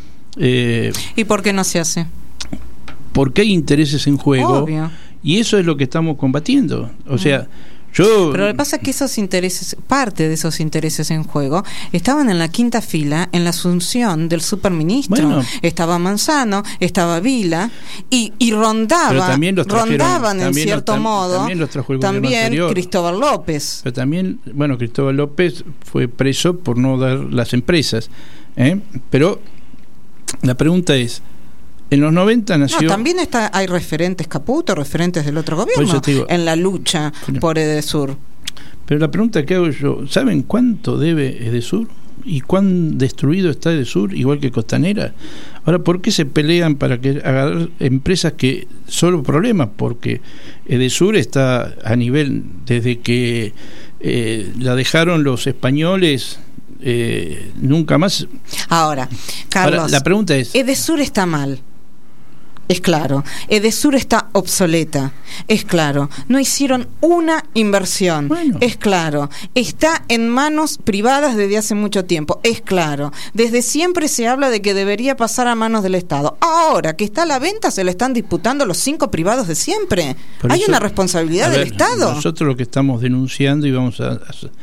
Eh, ¿Y por qué no se hace? Porque hay intereses en juego. Obvio. Y eso es lo que estamos combatiendo. O sea, Yo, Pero lo que pasa es que esos intereses, parte de esos intereses en juego, estaban en la quinta fila en la asunción del superministro. Bueno. Estaba Manzano, estaba Vila, y, y rondaba, Pero también los trajeron- rondaban en también los- cierto tam- modo, también los trajo el gobierno también anterior. Cristóbal López. Pero también, bueno, Cristóbal López fue preso por no dar las empresas. ¿eh? Pero la pregunta es, en los noventa nació... No, también está, hay referentes Caputo, referentes del otro gobierno eso te digo. en la lucha Pero- por Edesur. Pero la pregunta que hago yo, ¿saben cuánto debe Edesur? ¿Y cuán destruido está Edesur, igual que Costanera? Ahora, ¿por qué se pelean para que agarrar empresas que solo problemas? Porque Edesur está a nivel, desde que eh, la dejaron los españoles, eh, nunca más. Ahora, Carlos, Ahora, la pregunta es, Edesur está mal. Es claro, Edesur está obsoleta, es claro, no hicieron una inversión, Bueno. es claro, está en manos privadas desde hace mucho tiempo, es claro, desde siempre se habla de que debería pasar a manos del Estado, ahora que está a la venta se le están disputando los cinco privados de siempre, por hay eso- una responsabilidad a del ver, Estado. Nosotros lo que estamos denunciando y vamos a, a-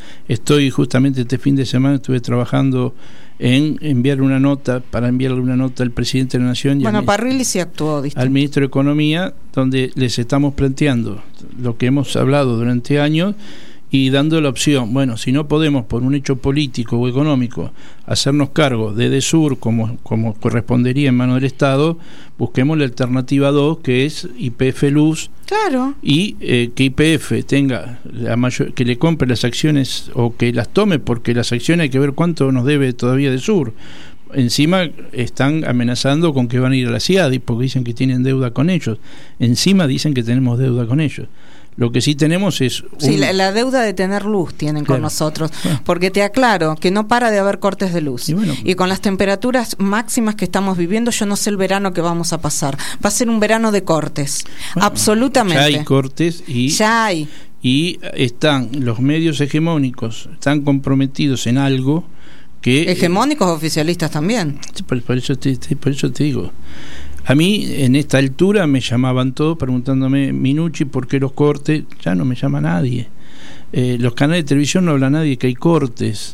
estoy justamente este fin de semana estuve trabajando en enviar una nota, para enviarle una nota al presidente de la Nación y Bueno, al, Parrilli se actuó, ¿viste? al ministro de Economía, donde les estamos planteando lo que hemos hablado durante años y dando la opción, bueno, si no podemos por un hecho político o económico hacernos cargo de Edesur como, como correspondería en manos del Estado, busquemos la alternativa dos, que es Y P F Luz, Claro. y eh, que Y P F tenga la mayor, que le compre las acciones o que las tome, porque las acciones hay que ver cuánto nos debe todavía de Sur. Encima están amenazando con que van a ir a la CIADI porque dicen que tienen deuda con ellos. Encima dicen que tenemos deuda con ellos. Lo que sí tenemos es un... Sí, la, la deuda de tener luz tienen con Claro. nosotros, Bueno. porque te aclaro que no para de haber cortes de luz. Y bueno. Y con las temperaturas máximas que estamos viviendo, yo no sé el verano que vamos a pasar. Va a ser un verano de cortes, Bueno, absolutamente. Ya hay cortes y... Ya hay. y están los medios hegemónicos, están comprometidos en algo que... Hegemónicos oficialistas también. Sí, Por, por eso te, te- por eso te digo. A mí, en esta altura, me llamaban todos preguntándome, Minucci, ¿por qué los cortes? Ya no me llama nadie. Eh, los canales de televisión no habla nadie que hay cortes.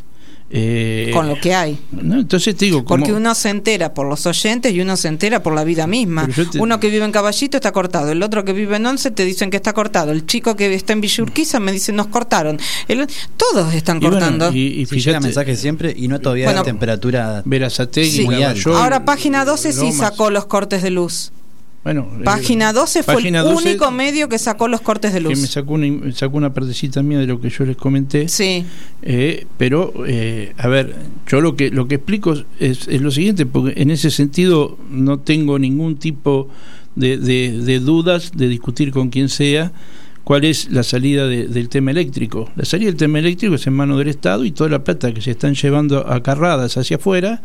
Eh, Con lo que hay. no, entonces te digo, como, Porque uno se entera por los oyentes y uno se entera por la vida misma. Pero yo te- Uno que vive en Caballito está cortado, el otro que vive en Once te dicen que está cortado, el chico que está en Villa Urquiza me dice nos cortaron. El- todos están y bueno, cortando. y, y Sí, llega fíjate, mensaje siempre y no todavía Bueno, hay temperatura. Verazategui, Sí. Muy Lavallol, Ahora página doce sí Lomas. sacó los cortes de luz. Bueno, eh, Página doce fue página el doce, único medio que sacó los cortes de que me luz. sacó una, sacó una partecita mía de lo que yo les comenté. Sí. Eh, pero eh, a ver, yo lo que lo que explico es, es lo siguiente, porque en ese sentido no tengo ningún tipo de, de, de dudas de discutir con quien sea cuál es la salida de, del tema eléctrico. La salida del tema eléctrico es en manos del Estado y toda la plata que se están llevando acarradas hacia afuera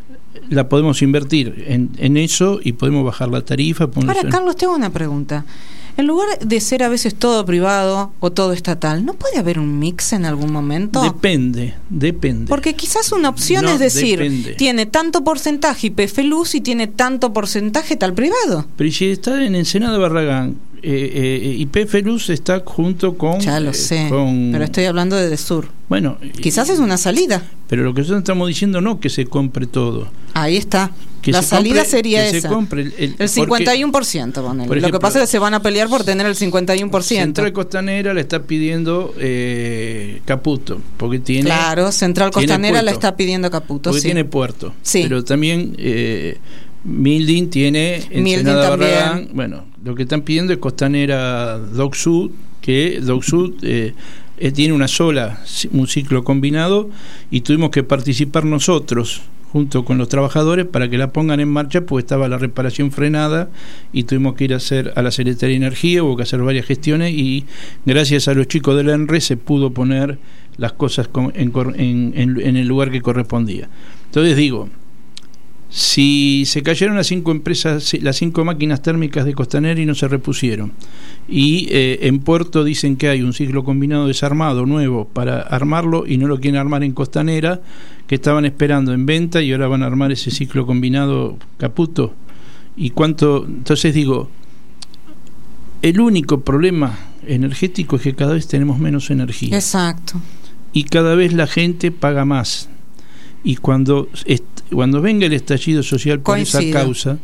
la podemos invertir en, en eso y podemos bajar la tarifa. Ahora, Carlos, te hago una pregunta. En lugar de ser a veces todo privado o todo estatal, ¿no puede haber un mix en algún momento? Depende, depende. Porque quizás una opción No, es decir, depende. tiene tanto porcentaje Y P F Luz y tiene tanto porcentaje tal privado. Pero si está en Ensenada Barragán, eh, eh, Y P F Luz está junto con... Ya lo eh, sé, con- pero estoy hablando de Desur. Bueno, Quizás eh, es una salida. Pero lo que nosotros estamos diciendo no que se compre todo. Ahí está. Que La se salida compre- sería que se esa. compre el- el- el cincuenta y uno por ciento, ponele. por Lo que ejemplo, pasa es que se van a pelear por tener el cincuenta y uno por ciento. Central Costanera le está pidiendo eh, Caputo, porque tiene... Claro, Central tiene Costanera la puerto, está pidiendo Caputo. Porque Sí. tiene puerto. Sí. Pero también eh, Mildin tiene Mildin Ensenada también. Barragán. Bueno, lo que están pidiendo es Costanera Doc Sud, que Doc Sud eh, eh, tiene una sola, un ciclo combinado, y tuvimos que participar nosotros junto con los trabajadores para que la pongan en marcha, porque estaba la reparación frenada y tuvimos que ir a hacer a la Secretaría de Energía, hubo que hacer varias gestiones y gracias a los chicos del ENRE se pudo poner las cosas con- en, cor- en, en, en el lugar que correspondía. Entonces digo, si se cayeron las cinco empresas, las cinco máquinas térmicas de Costanera y no se repusieron, y eh, en Puerto dicen que hay un ciclo combinado desarmado nuevo para armarlo y no lo quieren armar en Costanera, que estaban esperando en venta y ahora van a armar ese ciclo combinado Caputo. Y cuánto, entonces digo, el único problema energético es que cada vez tenemos menos energía. Exacto. Y cada vez la gente paga más. Y cuando, est- cuando venga el estallido social por Coincido. esa causa,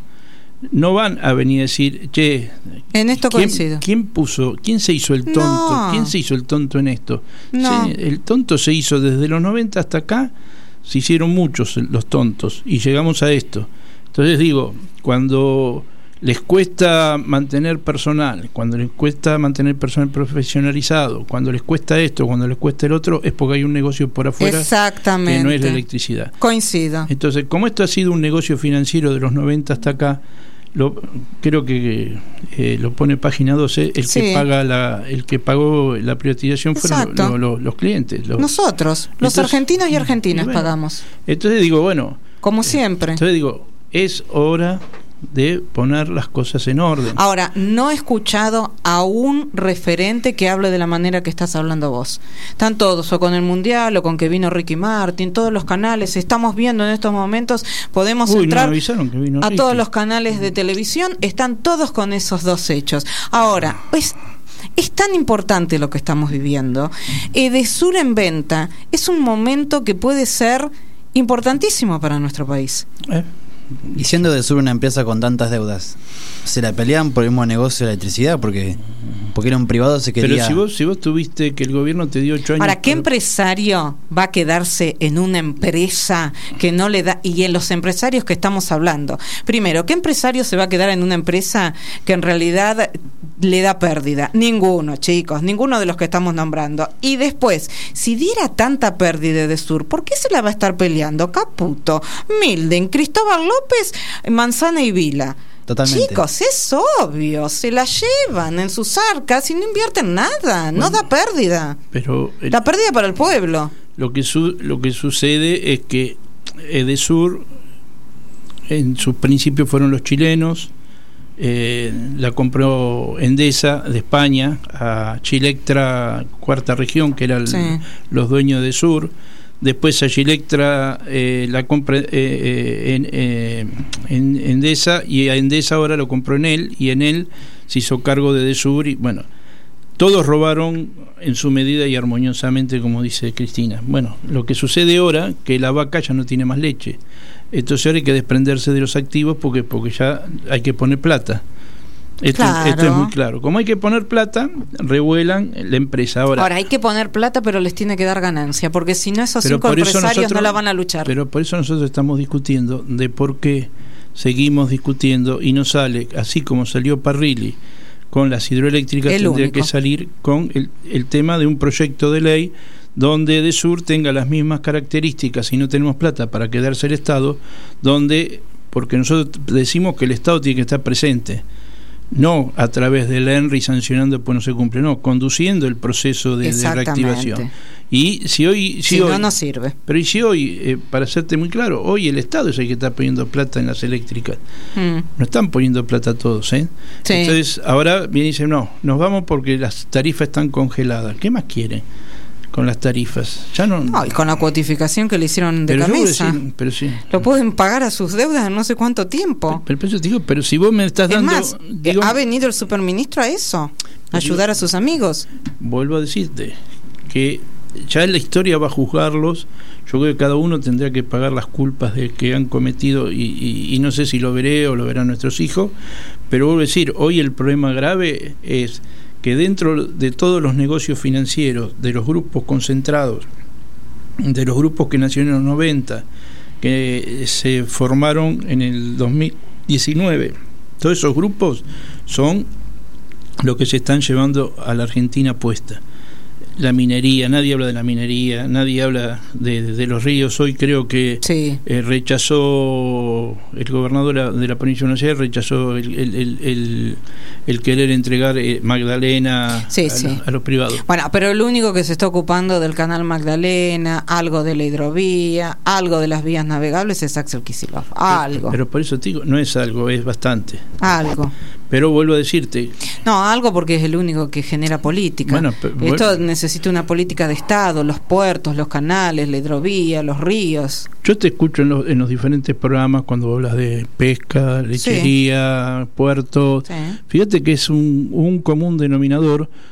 no van a venir a decir, che, En esto ¿quién, coincido. ¿quién puso, quién se hizo el tonto? No. ¿Quién se hizo el tonto en esto? No. Sí, el tonto se hizo desde los noventa hasta acá, se hicieron muchos los tontos y llegamos a esto. Entonces digo, cuando les cuesta mantener personal, cuando les cuesta mantener personal profesionalizado, cuando les cuesta esto, cuando les cuesta el otro, es porque hay un negocio por afuera Exactamente. que no es la electricidad. Coincido. Entonces, como esto ha sido un negocio financiero de los noventa hasta acá, lo, creo que eh, lo pone página doce, el Sí. que paga la, el que pagó la privatización fueron Exacto. lo- lo- los clientes. los- Nosotros, los Entonces, argentinos y argentinas y bueno, pagamos. Entonces digo, bueno, Como siempre. entonces digo, es hora de poner las cosas en orden. Ahora, no he escuchado a un referente que hable de la manera que estás hablando vos. Están todos, o con el Mundial, o con que vino Ricky Martin, todos los canales. Estamos viendo en estos momentos, podemos Uy, no me entrar avisaron que vino a Ricky. todos los canales de televisión, están todos con esos dos hechos. Ahora, pues... Es tan importante lo que estamos viviendo. Edesur en venta es un momento que puede ser importantísimo para nuestro país. ¿Eh? Y siendo de Sur una empresa con tantas deudas, ¿se la pelean por el mismo negocio de la electricidad? Porque, porque era un privado, se quería... Pero si vos, si vos tuviste que el gobierno te dio ocho años... Ahora, ¿qué para- empresario va a quedarse en una empresa que no le da? Y en los empresarios que estamos hablando. Primero, ¿qué empresario se va a quedar en una empresa que en realidad le da pérdida? Ninguno, chicos, ninguno de los que estamos nombrando. Y después, si diera tanta pérdida de Sur, ¿por qué se la va a estar peleando? Caputo, Milden, Cristóbal López, Manzana y Vila. Totalmente. Chicos, es obvio, se la llevan en sus arcas y no invierten nada, no Bueno, da pérdida. Pero el- La pérdida para el pueblo. Lo que su- lo que sucede es que Edesur en sus principios fueron los chilenos, eh, la compró Endesa de España a Chilectra Cuarta Región, que eran Sí. los dueños de Sur. Después a Chilectra eh, la compra eh, eh, en, eh, en Endesa, y a Endesa ahora lo compró en él, y en él se hizo cargo de Edesur, y bueno, todos robaron en su medida y armoniosamente, como dice Cristina. Bueno, lo que sucede ahora, que la vaca ya no tiene más leche. Entonces ahora hay que desprenderse de los activos porque, porque ya hay que poner plata. Esto, Claro. esto es muy claro. Como hay que poner plata, revuelan la empresa. Ahora, Ahora, hay que poner plata, pero les tiene que dar ganancia, porque si no, esos pero cinco por eso empresarios nosotros- no la van a luchar. Pero por eso nosotros estamos discutiendo de por qué seguimos discutiendo y no sale, así como salió Parrilli con las hidroeléctricas, El tendría único. que salir con el, el tema de un proyecto de ley donde Edesur tenga las mismas características, y no tenemos plata para quedarse el Estado, donde, porque nosotros decimos que el Estado tiene que estar presente, no a través del ENRI sancionando pues no se cumple, no, conduciendo el proceso de, de Exactamente. reactivación. Y si hoy, si si hoy no, no sirve. pero y si hoy, eh, para hacerte muy claro, hoy el Estado es el que está poniendo plata en las eléctricas. Mm. No están poniendo plata todos, ¿eh? Sí. Entonces, ahora viene y dice, no, nos vamos porque las tarifas están congeladas. ¿Qué más quieren con las tarifas? Ya no... No, y con la cuotificación que le hicieron de pero yo voy a cabeza. decir, pero sí. Lo pueden pagar a sus deudas en no sé cuánto tiempo. Pero, pero, yo te digo, pero si vos me estás Es dando... más, digo, ha venido el superministro a eso, a ayudar a sus amigos. vuelvo a decirte que ya la historia va a juzgarlos. Yo creo que cada uno tendrá que pagar las culpas de que han cometido, y, y, y no sé si lo veré o lo verán nuestros hijos, pero vuelvo a decir, hoy el problema grave es que dentro de todos los negocios financieros, de los grupos concentrados, de los grupos que nacieron en los noventa, que se formaron en el dos mil diecinueve, todos esos grupos son lo que se están llevando a la Argentina puesta. La minería, nadie habla de la minería, nadie habla de, de, de los ríos. Hoy creo que Sí. eh, rechazó el gobernador de la provincia de Buenos Aires, rechazó el, el, el, el, el querer entregar eh, Magdalena Sí, a, sí. la- a los privados. Bueno, pero el único que se está ocupando del canal Magdalena, algo de la hidrovía, algo de las vías navegables es Axel Kicillof. Algo, Pero por eso te digo, no es algo, es bastante. algo. Pero vuelvo a decirte, No, algo porque es el único que genera política. Bueno, pe- Esto bueno. necesita una política de Estado, los puertos, los canales, la hidrovía, los ríos. yo te escucho en los, en los diferentes programas cuando hablas de pesca, lechería, puertos. Sí. Fíjate que es un, un común denominador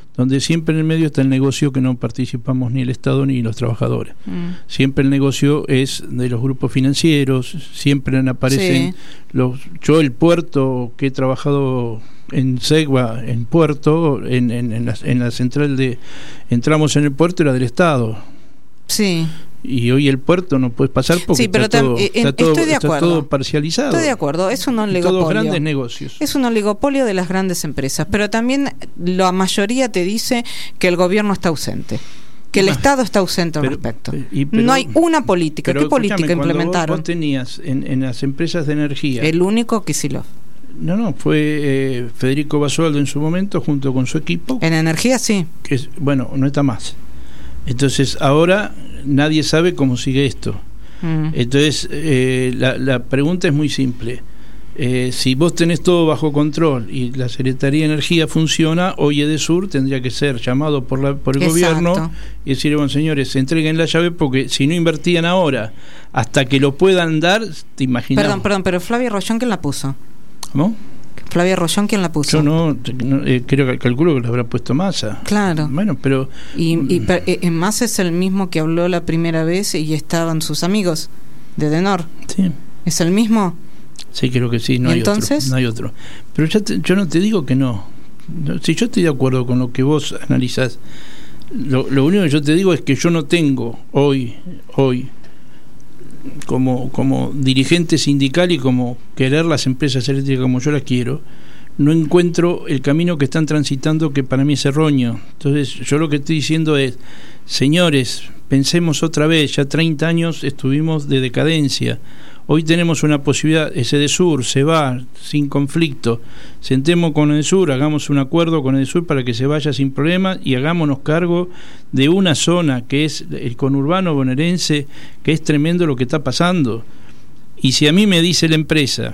donde siempre en el medio está el negocio que no participamos ni el Estado ni los trabajadores. Mm. Siempre el negocio es de los grupos financieros, siempre aparecen Sí. los... Yo el puerto que he trabajado en Segua, en Puerto, en, en, en, la, en la central de... Entramos en el puerto, era del Estado. Sí. Y hoy el puerto no puedes pasar porque Sí, pero está, todo, tam- eh, está, todo, estoy de está acuerdo. todo parcializado. Estoy de acuerdo, es un Y oligopolio. todos grandes negocios. Es un oligopolio de las grandes empresas, pero también la mayoría te dice que el gobierno está ausente, que el Ah, Estado está ausente al pero- respecto. y- pero- no hay una política. Pero ¿Qué política escúchame, cuando vos- implementaron? Vos tenías en, en las empresas de energía... El único Kicillof. No, no, fue eh, Federico Basualdo en su momento junto con su equipo, En energía sí. que es, bueno, no está más. Entonces ahora nadie sabe cómo sigue esto. Mm. Entonces eh, la, la pregunta es muy simple. Eh, si vos tenés todo bajo control y la Secretaría de Energía funciona, hoy Edesur tendría que ser llamado por, la, por el Exacto. gobierno y decirle, bueno, señores, entreguen la llave porque si no invertían ahora hasta que lo puedan dar, te imaginas. Perdón, perdón, pero Flavia Rollón, ¿quién la puso? ¿Cómo? Flavia Rollón, ¿quién la puso? Yo no, no, eh, creo que calculo que lo habrá puesto Massa. Claro. Bueno, pero Y, y per- eh, Massa es el mismo que habló la primera vez y estaban sus amigos de Denor. sí, ¿Es el mismo? sí creo que sí, no ¿Y hay entonces? otro, no hay otro. Pero ya te- yo no te digo que no. No, si yo estoy de acuerdo con lo que vos analizás, lo, lo único que yo te digo es que yo no tengo hoy, hoy como, como dirigente sindical y como querer las empresas eléctricas como yo las quiero, no encuentro el camino que están transitando que para mí es erróneo. Entonces yo lo que estoy diciendo es, señores, pensemos otra vez, ya treinta años estuvimos de decadencia, hoy tenemos una posibilidad, ese Edesur se va sin conflicto, sentemos con Edesur, hagamos un acuerdo con Edesur para que se vaya sin problema y hagámonos cargo de una zona que es el conurbano bonaerense, que es tremendo lo que está pasando. Y si a mí me dice la empresa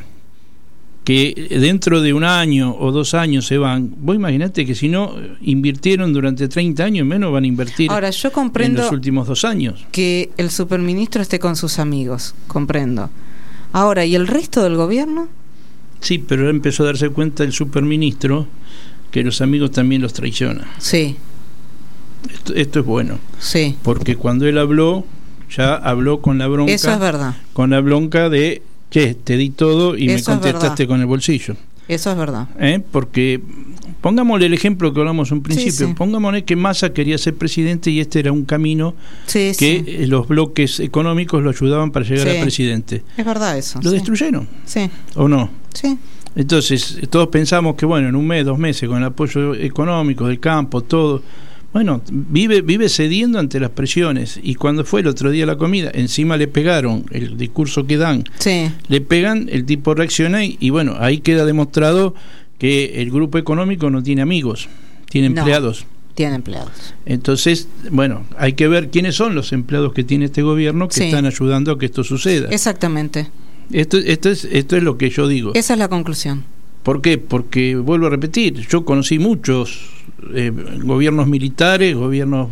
que dentro de un año o dos años se van, vos imaginate que si no invirtieron durante treinta años, menos van a invertir Ahora, yo en comprendo los últimos dos años. que el superministro esté con sus amigos, comprendo. Ahora, ¿y el resto del gobierno? Sí, pero ahora empezó a darse cuenta el superministro que los amigos también los traicionan. Sí, Esto, esto es bueno, sí. porque cuando él habló, ya habló con la bronca, Eso es verdad. con la bronca de, che, te di todo y Eso me es contestaste verdad. con el bolsillo. Eso es verdad. ¿Eh? Porque pongámosle el ejemplo que hablamos en principio, sí. pongámosle que Massa quería ser presidente y este era un camino Sí, que sí. eh, los bloques económicos lo ayudaban para llegar Sí. a presidente. Es verdad eso. Lo sí. destruyeron, Sí, ¿o no? sí. Entonces, todos pensamos que, bueno, en un mes, dos meses, con el apoyo económico del campo, todo, bueno, vive vive cediendo ante las presiones. Y cuando fue el otro día la comida, encima le pegaron el discurso que dan, Sí. le pegan, el tipo reacciona y, y bueno, ahí queda demostrado que el grupo económico no tiene amigos, tiene No. empleados. Tiene empleados. Entonces, bueno, hay que ver quiénes son los empleados que tiene este gobierno que Sí. están ayudando a que esto suceda. Exactamente. Esto, esto, es, esto es lo que yo digo. Esa es la conclusión. ¿Por qué? Porque, vuelvo a repetir, yo conocí muchos eh, gobiernos militares, gobiernos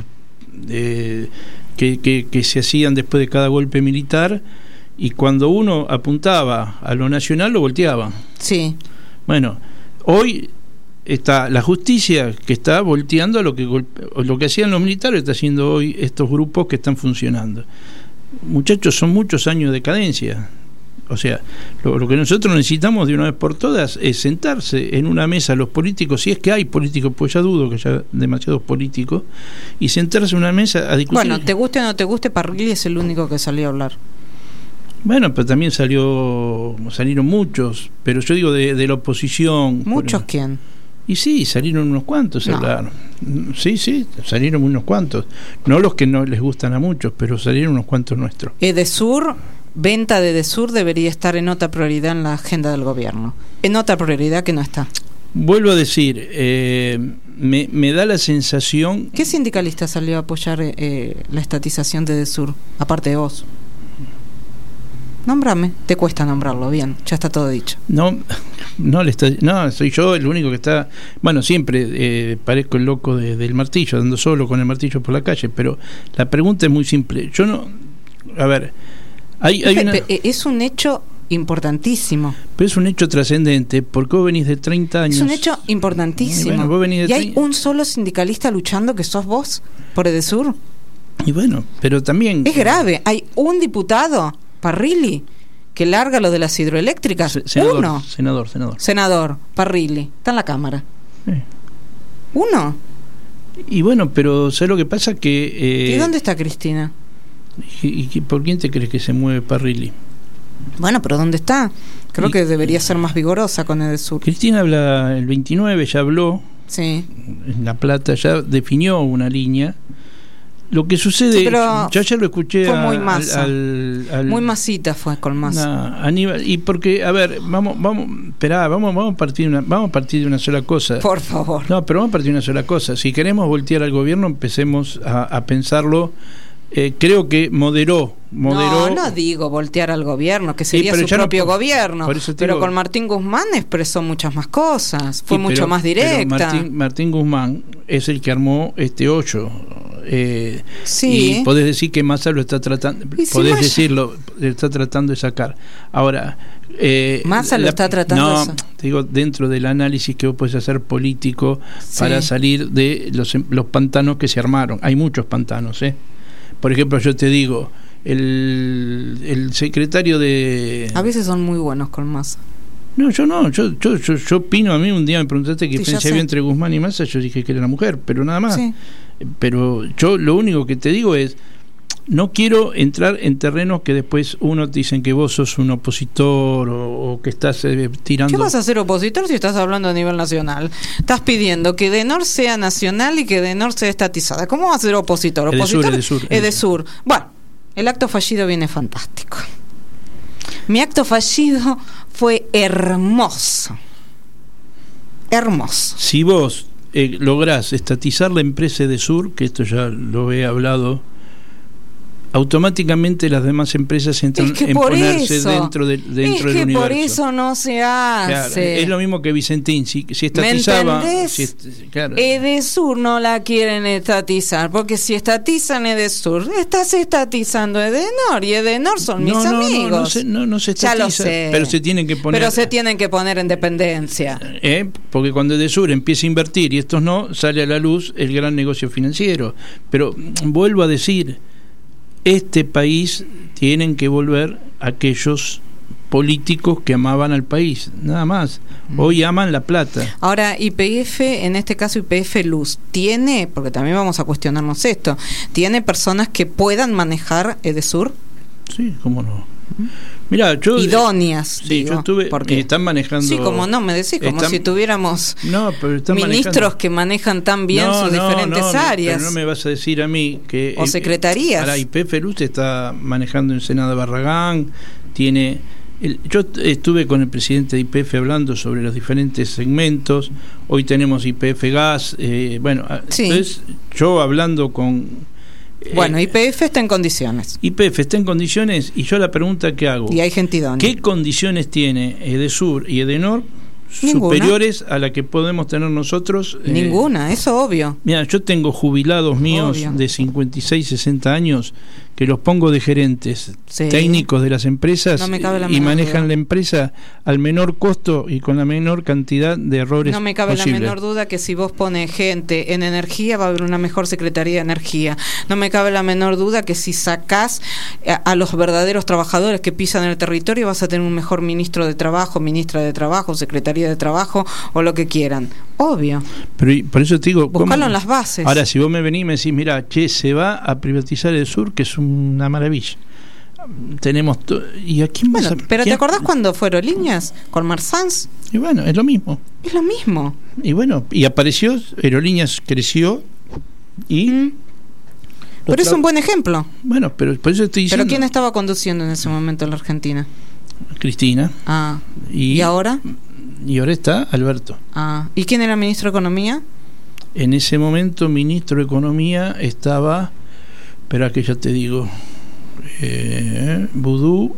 eh, que, que, que se hacían después de cada golpe militar, y cuando uno apuntaba a lo nacional lo volteaban. Sí. Bueno, hoy está la justicia que está volteando a lo que golpe- lo que hacían los militares, está haciendo hoy estos grupos que están funcionando. Muchachos, son muchos años de decadencia. O sea, lo, lo que nosotros necesitamos de una vez por todas es sentarse en una mesa los políticos, si es que hay políticos, pues ya dudo que haya demasiados políticos, y sentarse en una mesa a discutir. Bueno, te guste o no te guste, Parrilli es el único que salió a hablar. Bueno, pero también salió salieron muchos, pero yo digo de, de la oposición. ¿Muchos por- quién? Y sí, salieron unos cuantos, No. hablaron. Sí, sí, salieron unos cuantos. No los que no les gustan a muchos, pero salieron unos cuantos nuestros. Edesur, venta de Edesur debería estar en otra prioridad en la agenda del gobierno. En otra prioridad que no está. Vuelvo a decir, eh, me, me da la sensación... ¿Qué sindicalista salió a apoyar eh, la estatización de Edesur? Aparte de vos. Nómbrame. Te cuesta nombrarlo, bien. Ya está todo dicho. No, no, le está, no, soy yo el único que está... Bueno, siempre eh, parezco el loco de, del martillo, andando solo con el martillo por la calle, pero la pregunta es muy simple. Yo no... A ver, hay, hay una... Pe- pe- Es un hecho importantísimo. Pero es un hecho trascendente, porque vos venís de treinta años. Es un hecho importantísimo. Y, bueno, vos venís de y hay treinta... un solo sindicalista luchando, que sos vos, por Edesur. Y bueno, pero también... Es grave. Hay un diputado, Parrilli, que larga lo de las hidroeléctricas. Senador, Uno. Senador, senador. Senador, Parrilli. Está en la Cámara. Eh. Uno. Y bueno, pero ¿sabes lo que pasa? Que... Eh, ¿Y dónde está Cristina? ¿Y, y por quién te crees que se mueve Parrilli? Bueno, pero ¿dónde está? Creo y, que debería ser más vigorosa con Edesur. Cristina habla el veintinueve, ya habló. Sí. En La Plata ya definió una línea. Lo que sucede, sí, pero yo ayer lo escuché fue a, muy masa. Al, al, al, muy masita fue con masa. Nah, Aníbal, y porque, a ver, vamos, vamos, esperá, vamos, vamos a partir de una, vamos a partir de una sola cosa. Por favor. No, pero vamos a partir de una sola cosa. Si queremos voltear al gobierno, empecemos a, a pensarlo. Eh, creo que moderó, moderó. No, no digo voltear al gobierno, que sería sí, su propio no, gobierno. Pero digo, con Martín Guzmán expresó muchas más cosas, fue sí, mucho pero, más directa. Pero Martín, Martín Guzmán es el que armó este hoyo. Eh, sí. Y podés decir que Massa lo está tratando, podés si decirlo, lo está tratando de sacar. Ahora, eh, Massa lo la, está tratando no, de sacar. Te digo, dentro del análisis que vos podés hacer político sí. para salir de los, los pantanos que se armaron. Hay muchos pantanos, ¿eh? Por ejemplo, yo te digo, el, el secretario de... A veces son muy buenos con Massa. No, yo no, yo yo, yo, yo opino, a mí un día me preguntaste qué sí, diferencia había entre Guzmán y Massa, yo dije que era una mujer, pero nada más. Sí. Pero yo lo único que te digo es, no quiero entrar en terrenos que después uno te dicen que vos sos un opositor o, o que estás eh, tirando... ¿Qué vas a ser opositor si estás hablando a nivel nacional? Estás pidiendo que Edenor sea nacional y que Edenor sea estatizada. ¿Cómo vas a ser opositor? Opositor Edesur, Edesur, Edesur. Bueno, el acto fallido viene fantástico. Mi acto fallido fue hermoso. Hermoso. Si vos eh, lográs estatizar la empresa Edesur, que esto ya lo he hablado, automáticamente las demás empresas entran es que en ponerse eso, dentro, de, dentro es del que universo. Por eso no se hace. Claro, es lo mismo que Vicentín. Si, si estatizaba. ¿Me entendés? Si, claro. Edesur no la quieren estatizar, porque si estatizan Edesur, estás estatizando Edenor, y Edenor son no, mis no, amigos. No, no, se, no, no se estatiza, ya lo sé. Pero se tienen que poner. Pero se tienen que poner en dependencia. ¿Eh? Porque cuando Edesur empieza a invertir y estos no, sale a la luz el gran negocio financiero. Pero vuelvo a decir. Este país tienen que volver aquellos políticos que amaban al país, nada más. Hoy aman la plata. Ahora, Y P F, en este caso Y P F Luz, ¿tiene, porque también vamos a cuestionarnos esto, ¿tiene personas que puedan manejar Edesur? Sí, cómo no. Mirá, yo idóneas, sí, digo, yo estuve porque están manejando. Sí, como no me decís, como están, si tuviéramos no, pero están ministros manejando, que manejan tan bien no, sus no, diferentes no, áreas. Pero no me vas a decir a mí que o secretarías. Ahora Y P F Luz está manejando en Senado de Barragán, tiene el, yo estuve con el presidente de Y P F hablando sobre los diferentes segmentos. Hoy tenemos Y P F Gas, eh, bueno, sí. Entonces yo hablando con Bueno, Y P F está en condiciones. Y P F está en condiciones y yo la pregunta que hago. Y hay gente idónea. ¿Qué condiciones tiene Edesur y Edenor Ninguna. superiores a la que podemos tener nosotros? Ninguna, eh, eso obvio. Mira, yo tengo jubilados míos obvio. de cincuenta y seis, sesenta años que los pongo de gerentes sí. técnicos de las empresas no me cabe la y manejan duda. la empresa al menor costo y con la menor cantidad de errores. No me cabe posible. la menor duda que si vos pones gente en energía va a haber una mejor Secretaría de Energía. No me cabe la menor duda que si sacás a, a los verdaderos trabajadores que pisan el territorio vas a tener un mejor ministro de Trabajo, ministra de Trabajo, Secretaría de Trabajo o lo que quieran. Obvio. Pero y por eso te digo, buscalo ¿cómo? En las bases. Ahora, si vos me venís y me decís, mira, che, se va a privatizar el sur, que es una maravilla. Tenemos to- y aquí bueno, a- pero ¿te ¿quién? acordás cuando fue Aerolíneas con Marsans? Y bueno, es lo mismo. Es lo mismo. Y bueno, y apareció, Aerolíneas creció y Mm. Pero es un buen ejemplo. Bueno, pero por eso estoy diciendo. ¿Pero quién estaba conduciendo en ese momento en la Argentina? Cristina. Ah. Y, ¿Y ahora? Y ahora está Alberto. Ah. ¿Y quién era ministro de Economía? En ese momento, ministro de Economía estaba. Espera que ya te digo. Eh, Vudú.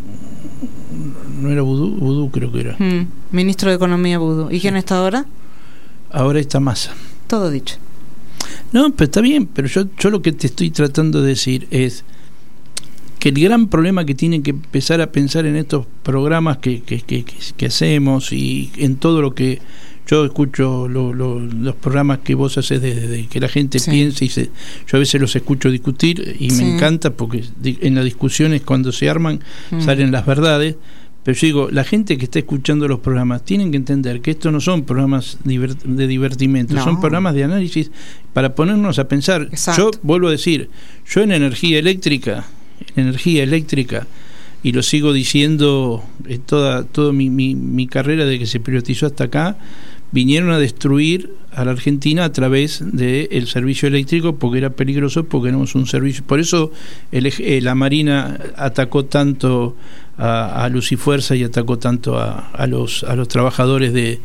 No era Vudú, Vudú creo que era. Hmm. Ministro de Economía Vudú. ¿Y quién está ahora? Ahora está Massa. Todo dicho. No, pero está bien, pero yo, yo lo que te estoy tratando de decir es, que el gran problema que tienen que empezar a pensar en estos programas que, que, que, que hacemos y en todo lo que yo escucho, lo, lo, los programas que vos haces de, de que la gente sí. piense y se, yo a veces los escucho discutir y sí. me encanta porque en las discusiones cuando se arman mm. salen las verdades. Pero yo digo, la gente que está escuchando los programas tienen que entender que estos no son programas de divertimento, no. son programas de análisis para ponernos a pensar. Exacto. Yo vuelvo a decir, yo en energía eléctrica, en energía eléctrica, y lo sigo diciendo en toda, toda mi, mi, mi carrera de que se privatizó hasta acá, vinieron a destruir a la Argentina a través del servicio eléctrico porque era peligroso, porque éramos un servicio. Por eso el, eh, la Marina atacó tanto a, a Luz y Fuerza y atacó tanto a, a los a los trabajadores de,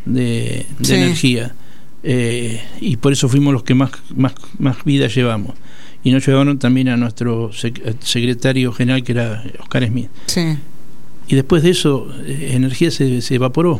de, de sí. energía. Eh, y por eso fuimos los que más, más, más vidas llevamos. Y nos llevaron también a nuestro sec- secretario general, que era Oscar Smith. Sí. Y después de eso, eh, energía se, se evaporó.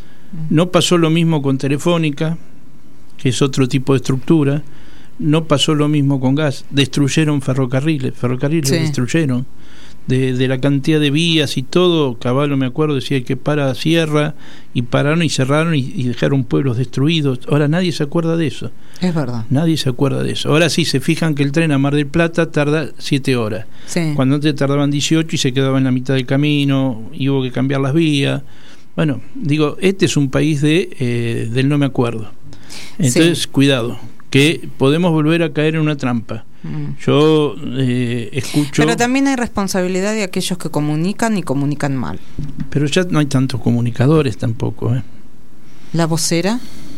No pasó lo mismo con Telefónica, que es otro tipo de estructura. No pasó lo mismo con gas. Destruyeron ferrocarriles, ferrocarriles sí. destruyeron. De, de la cantidad de vías y todo, Caballo me acuerdo decía que para Sierra, y pararon y cerraron y, y dejaron pueblos destruidos. Ahora nadie se acuerda de eso. Es verdad. Nadie se acuerda de eso. Ahora sí se fijan que el tren a Mar del Plata tarda siete horas. Sí. Cuando antes tardaban dieciocho y se quedaba en la mitad del camino y hubo que cambiar las vías. Bueno, digo, este es un país de eh, del no me acuerdo. Entonces, sí. cuidado, que podemos volver a caer en una trampa. Mm. Yo eh, escucho... Pero también hay responsabilidad de aquellos que comunican y comunican mal. Pero ya no hay tantos comunicadores tampoco, ¿eh? ¿La vocera?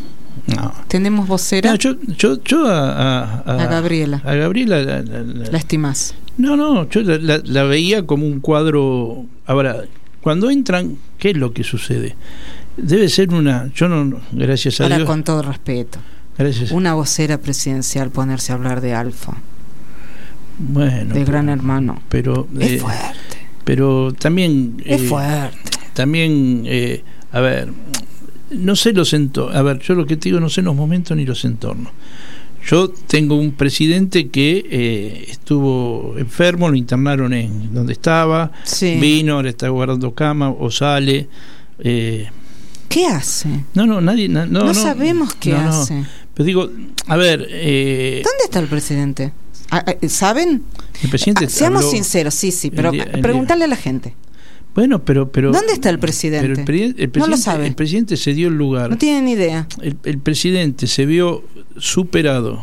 No. ¿Tenemos vocera? No, yo, yo, yo a, a, a, a Gabriela. A Gabriela la, la, la, ¿La estimás? No, no, yo la, la, la veía como un cuadro... Ahora, cuando entran, ¿qué es lo que sucede? Debe ser una... Yo no, gracias a Ahora, Dios... con todo respeto. Gracias. Una vocera presidencial ponerse a hablar de Alfa. Bueno. De Gran Hermano. Pero... Es eh, fuerte. Pero también... Es eh, fuerte. También, eh, a ver... No sé los entornos, a ver, yo lo que te digo, no sé los momentos ni los entornos. Yo tengo un presidente que eh, estuvo enfermo, lo internaron en donde estaba, sí. vino, ahora está guardando cama o sale. Eh, ¿Qué hace? No, no, nadie. Na, no, no, no sabemos qué no, hace. No. Pero digo, a ver. Eh, ¿Dónde está el presidente? ¿Saben? El presidente. Ah, seamos habló, sinceros, sí, sí, pero pregúntale a la gente. Bueno, pero, pero... ¿Dónde está el presidente? Pero el, pre- el presidente no lo sabe. El presidente se dio el lugar. No tiene ni idea. El, el presidente se vio superado.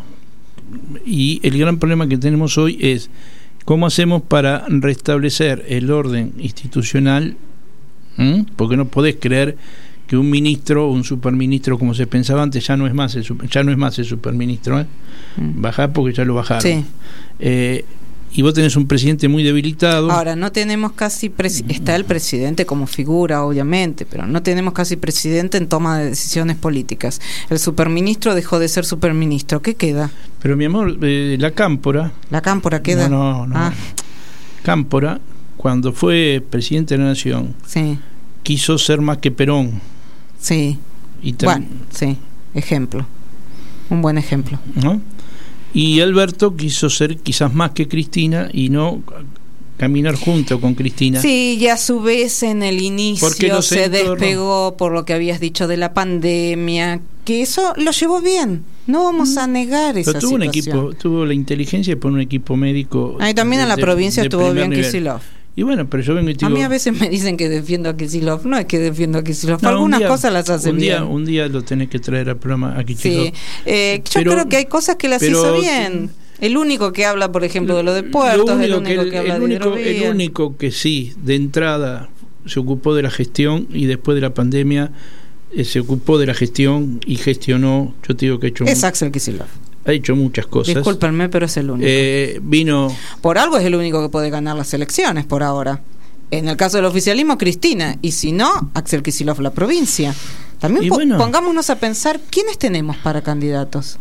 Y el gran problema que tenemos hoy es cómo hacemos para restablecer el orden institucional. ¿Mm? Porque no podés creer que un ministro o un superministro, como se pensaba antes, ya no es más el, ya no es más el superministro. ¿eh? Mm. Bajá porque ya lo bajaron. Sí. Eh, y vos tenés un presidente muy debilitado. Ahora, no tenemos casi... Presi- está el presidente como figura, obviamente, pero no tenemos casi presidente en toma de decisiones políticas. El superministro dejó de ser superministro. ¿Qué queda? Pero, mi amor, eh, la Cámpora... ¿La Cámpora queda? No, no, no. Ah. Cámpora, cuando fue presidente de la Nación, sí. quiso ser más que Perón. Sí. Y tam- bueno, sí. Ejemplo. Un buen ejemplo. ¿No? Y Alberto quiso ser quizás más que Cristina y no caminar junto con Cristina. Sí, y a su vez en el inicio se entornos... despegó por lo que habías dicho de la pandemia, que eso lo llevó bien. No vamos a negar esa Pero tuvo situación. un equipo, tuvo la inteligencia de poner un equipo médico. Ahí también de, en la de, provincia de estuvo bien nivel. Kicillof. Y bueno, pero yo vengo y te digo, a mí a veces me dicen que defiendo a Kicillof. No es que defiendo a Kicillof, no, algunas día, cosas las hace un día, bien. Un día lo tenés que traer al programa a Kicillof. Sí, eh, yo pero, creo que hay cosas que las pero, hizo bien. El único que habla, por ejemplo, de lo de puertos, lo único el único que, que habla el único, de el único que sí, de entrada, se ocupó de la gestión y después de la pandemia eh, se ocupó de la gestión y gestionó, yo te digo que ha hecho... Es mu- Axel Kicillof. Ha hecho muchas cosas. Discúlpenme, pero es el único. Eh, vino... Por algo es el único que puede ganar las elecciones por ahora. En el caso del oficialismo, Cristina. Y si no, Axel Kicillof, la provincia. También po- bueno, pongámonos a pensar quiénes tenemos para candidatos.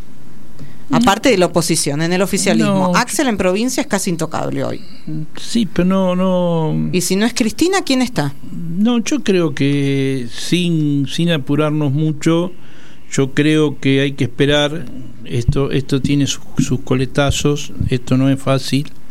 Aparte de la oposición, en el oficialismo. No, Axel en provincia es casi intocable hoy. Sí, pero no, no... ¿Y si no es Cristina, quién está? No, yo creo que sin, sin apurarnos mucho, yo creo que hay que esperar. Esto, esto tiene su, sus coletazos, esto no es fácil.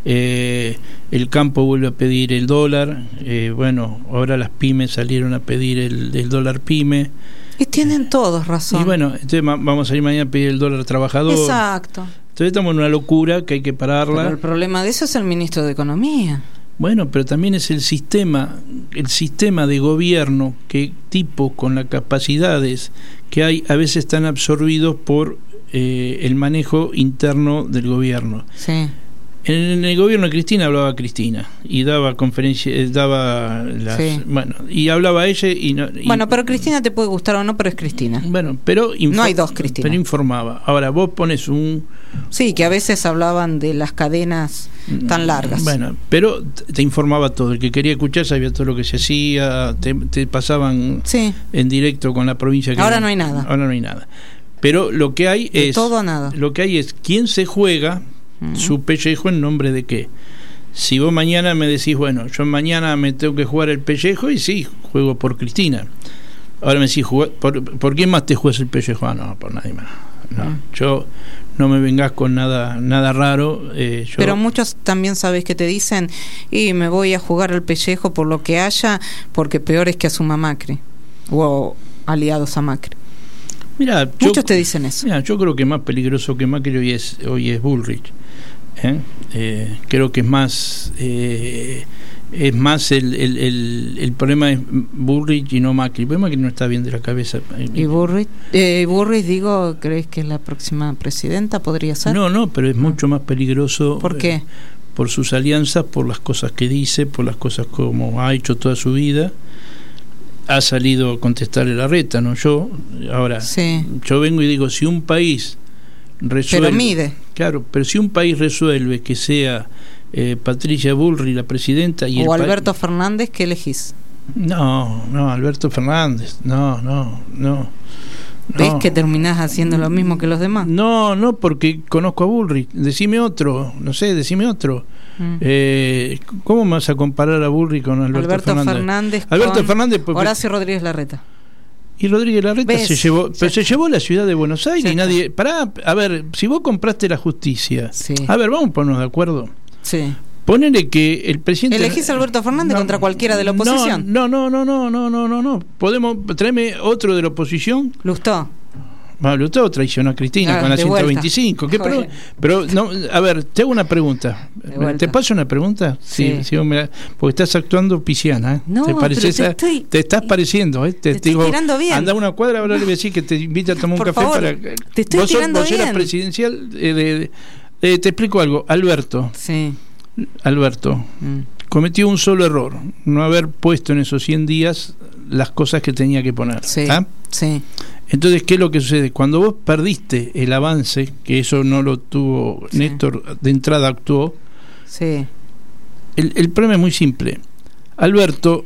eh, el campo vuelve a pedir el dólar, eh, bueno, ahora las pymes salieron a pedir el, el dólar pyme. Y tienen todos razón. Y bueno, entonces ma- vamos a ir mañana a pedir el dólar trabajador. Exacto. Entonces estamos en una locura que hay que pararla. Pero el problema de eso es el ministro de Economía. Bueno, pero también es el sistema, el sistema de gobierno que tipos con las capacidades que hay a veces están absorbidos por eh, el manejo interno del gobierno. Sí. En el gobierno de Cristina hablaba Cristina y daba conferencias, daba las, Sí. bueno, y hablaba ella y, no, y Bueno, pero Cristina te puede gustar o no, pero es Cristina. bueno, pero info- No hay dos Cristina. pero informaba. Ahora vos pones un Sí, que a veces hablaban de las cadenas tan largas. Bueno, pero te informaba todo. El que quería escuchar sabía todo lo que se hacía, te, te pasaban Sí. en directo con la provincia. Que Ahora no hay nada. Ahora no hay nada. Pero lo que hay De es todo a nada. Lo que hay es quién se juega Mm. su pellejo en nombre de qué. Si vos mañana me decís, bueno, yo mañana me tengo que jugar el pellejo, y sí, juego por Cristina. Ahora me decís, ¿por, ¿por quién más te juegas el pellejo? Ah, no, por nadie más. No, Mm. yo no me vengas con nada nada raro. Eh, yo, Pero muchos también sabes que te dicen, y me voy a jugar el pellejo por lo que haya, porque peor es que asuma Macri o aliados a Macri. Mira, Muchos te dicen eso. Mira, yo creo que más peligroso que Macri hoy es hoy es Bullrich. ¿eh? Eh, creo que es más eh, es más el, el, el, el problema es Bullrich y no Macri. Porque Macri no está bien de la cabeza. Y Bullrich, eh, Bullrich, digo, ¿crees que es la próxima presidenta? ¿Podría ser? No, no, pero es mucho más peligroso. ¿Por qué? eh, por sus alianzas, por las cosas que dice, por las cosas como ha hecho toda su vida. Ha salido a contestarle la reta, no yo. Ahora, Sí. yo vengo y digo, si un país resuelve, Pero mide. claro, pero si un país resuelve que sea eh, Patricia Bullrich la presidenta y O el Alberto pa- Fernández, ¿qué elegís? no, no, Alberto Fernández, no, no, no. ¿Ves no. que terminás haciendo lo mismo que los demás? No, no, porque conozco a Bullrich. Decime otro, no sé, decime otro. Mm. Eh, ¿Cómo me vas a comparar a Bullrich con Alberto, Alberto Fernández? Fernández, Alberto con Fernández, porque- Horacio Rodríguez Larreta. Y Rodríguez Larreta ¿Ves? se llevó, Ya pero se está. llevó la ciudad de Buenos Aires Ya y está. nadie. Pará, a ver, si vos compraste la justicia, Sí. a ver, vamos a ponernos de acuerdo. Sí. Ponele que el presidente. ¿Elegís a Alberto Fernández contra cualquiera de la oposición? No, no, no, no, no, no, no, no. Podemos traerme otro de la oposición. Lustó. Bueno, usted traicionó a Cristina Ah, con la de ciento veinticinco. ¿Qué vuelta. pero, pero no, a ver, te hago una pregunta. De vuelta. ¿Te paso una pregunta? Sí. sí vos me la- porque estás actuando pisciana. ¿eh? No, te, pareces pero a- te estoy- te estás pareciendo. ¿eh? Te, te estoy digo, tirando bien. anda a una cuadra, ahora le voy a decir que te invita a tomar un Por café favor, para. te estoy vos sos tirando vocera bien. presidencial. eh, de, de- eh, te explico algo. Alberto, Sí. Alberto Mm. cometió un solo error: no haber puesto en esos cien días las cosas que tenía que poner. Sí. ¿ah? Sí. Entonces, ¿qué es lo que sucede? Cuando vos perdiste el avance, que eso no lo tuvo Sí. Néstor, de entrada actuó, Sí. el, el problema es muy simple. Alberto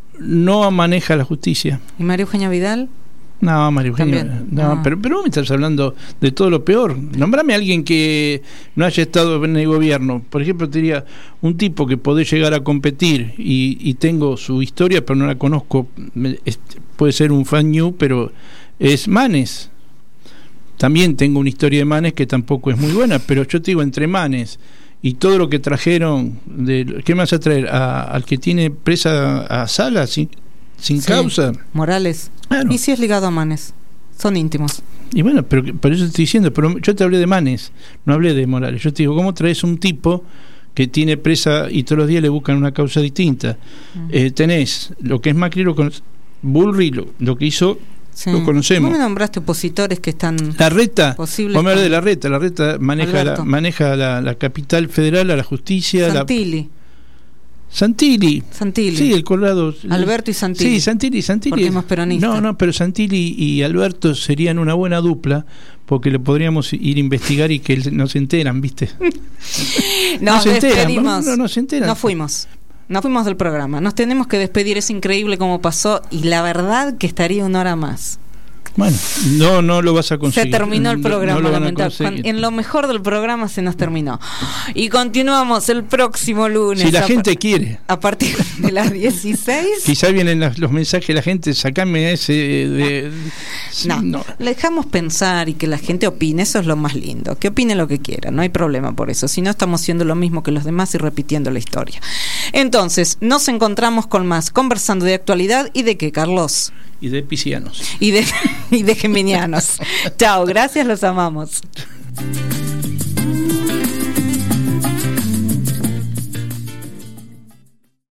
no maneja la justicia. ¿Y María Eugenia Vidal? No, María Eugenia, También. no, Ah. pero, pero vos me estás hablando de todo lo peor. Nombrame a alguien que no haya estado en el gobierno. Por ejemplo, te diría un tipo que podés llegar a competir y, y tengo su historia, pero no la conozco. Me- es- puede ser un fan new, pero es Manes. También tengo una historia de Manes que tampoco es muy buena, pero yo te digo, entre Manes y todo lo que trajeron, de, ¿qué me vas a traer? A- al que tiene presa a Sala sin, sin Sí. causa. Morales. Claro. ¿Y si es ligado a Manes? Son íntimos. Y bueno, pero que- por eso te estoy diciendo, pero yo te hablé de Manes, no hablé de Morales. Yo te digo, ¿cómo traes un tipo que tiene presa y todos los días le buscan una causa distinta? Mm. Eh, tenés lo que es Macri, lo cono- Bullrich, lo, lo que hizo, Sí. lo conocemos. Vos me nombraste opositores que están La Reta, posibles. vamos a hablar con- de la Reta. La Reta maneja, la, Alberto. maneja la, la capital federal, a la justicia. la- Santilli. Santilli. Santilli. Sí, el Colorado. Alberto y Santilli. Sí, Santilli, Santilli. Porque es más peronista. No, no, pero Santilli y Alberto serían una buena dupla porque le podríamos ir a investigar y que él- no se enteran, ¿viste? Nos se enteran, despedimos. no, no se enteran. Nos fuimos. Nos fuimos del programa. Nos tenemos que despedir. Es increíble cómo pasó. Y la verdad que estaría una hora más. Bueno, no, no lo vas a conseguir. Se terminó el programa, no, no lamentablemente. En lo mejor del programa se nos terminó. Y continuamos el próximo lunes. Si la a gente par- quiere. A partir de las dieciséis. Quizá vienen las, los mensajes de la gente, sacame ese de... No, no, le dejamos pensar y que la gente opine, eso es lo más lindo. Que opine lo que quiera, no hay problema por eso. Si no, estamos haciendo lo mismo que los demás y repitiendo la historia. Entonces, nos encontramos con más Conversando de Actualidad y de qué, Carlos. Y de piscianos. Y de, y de geminianos. Chao, gracias, los amamos.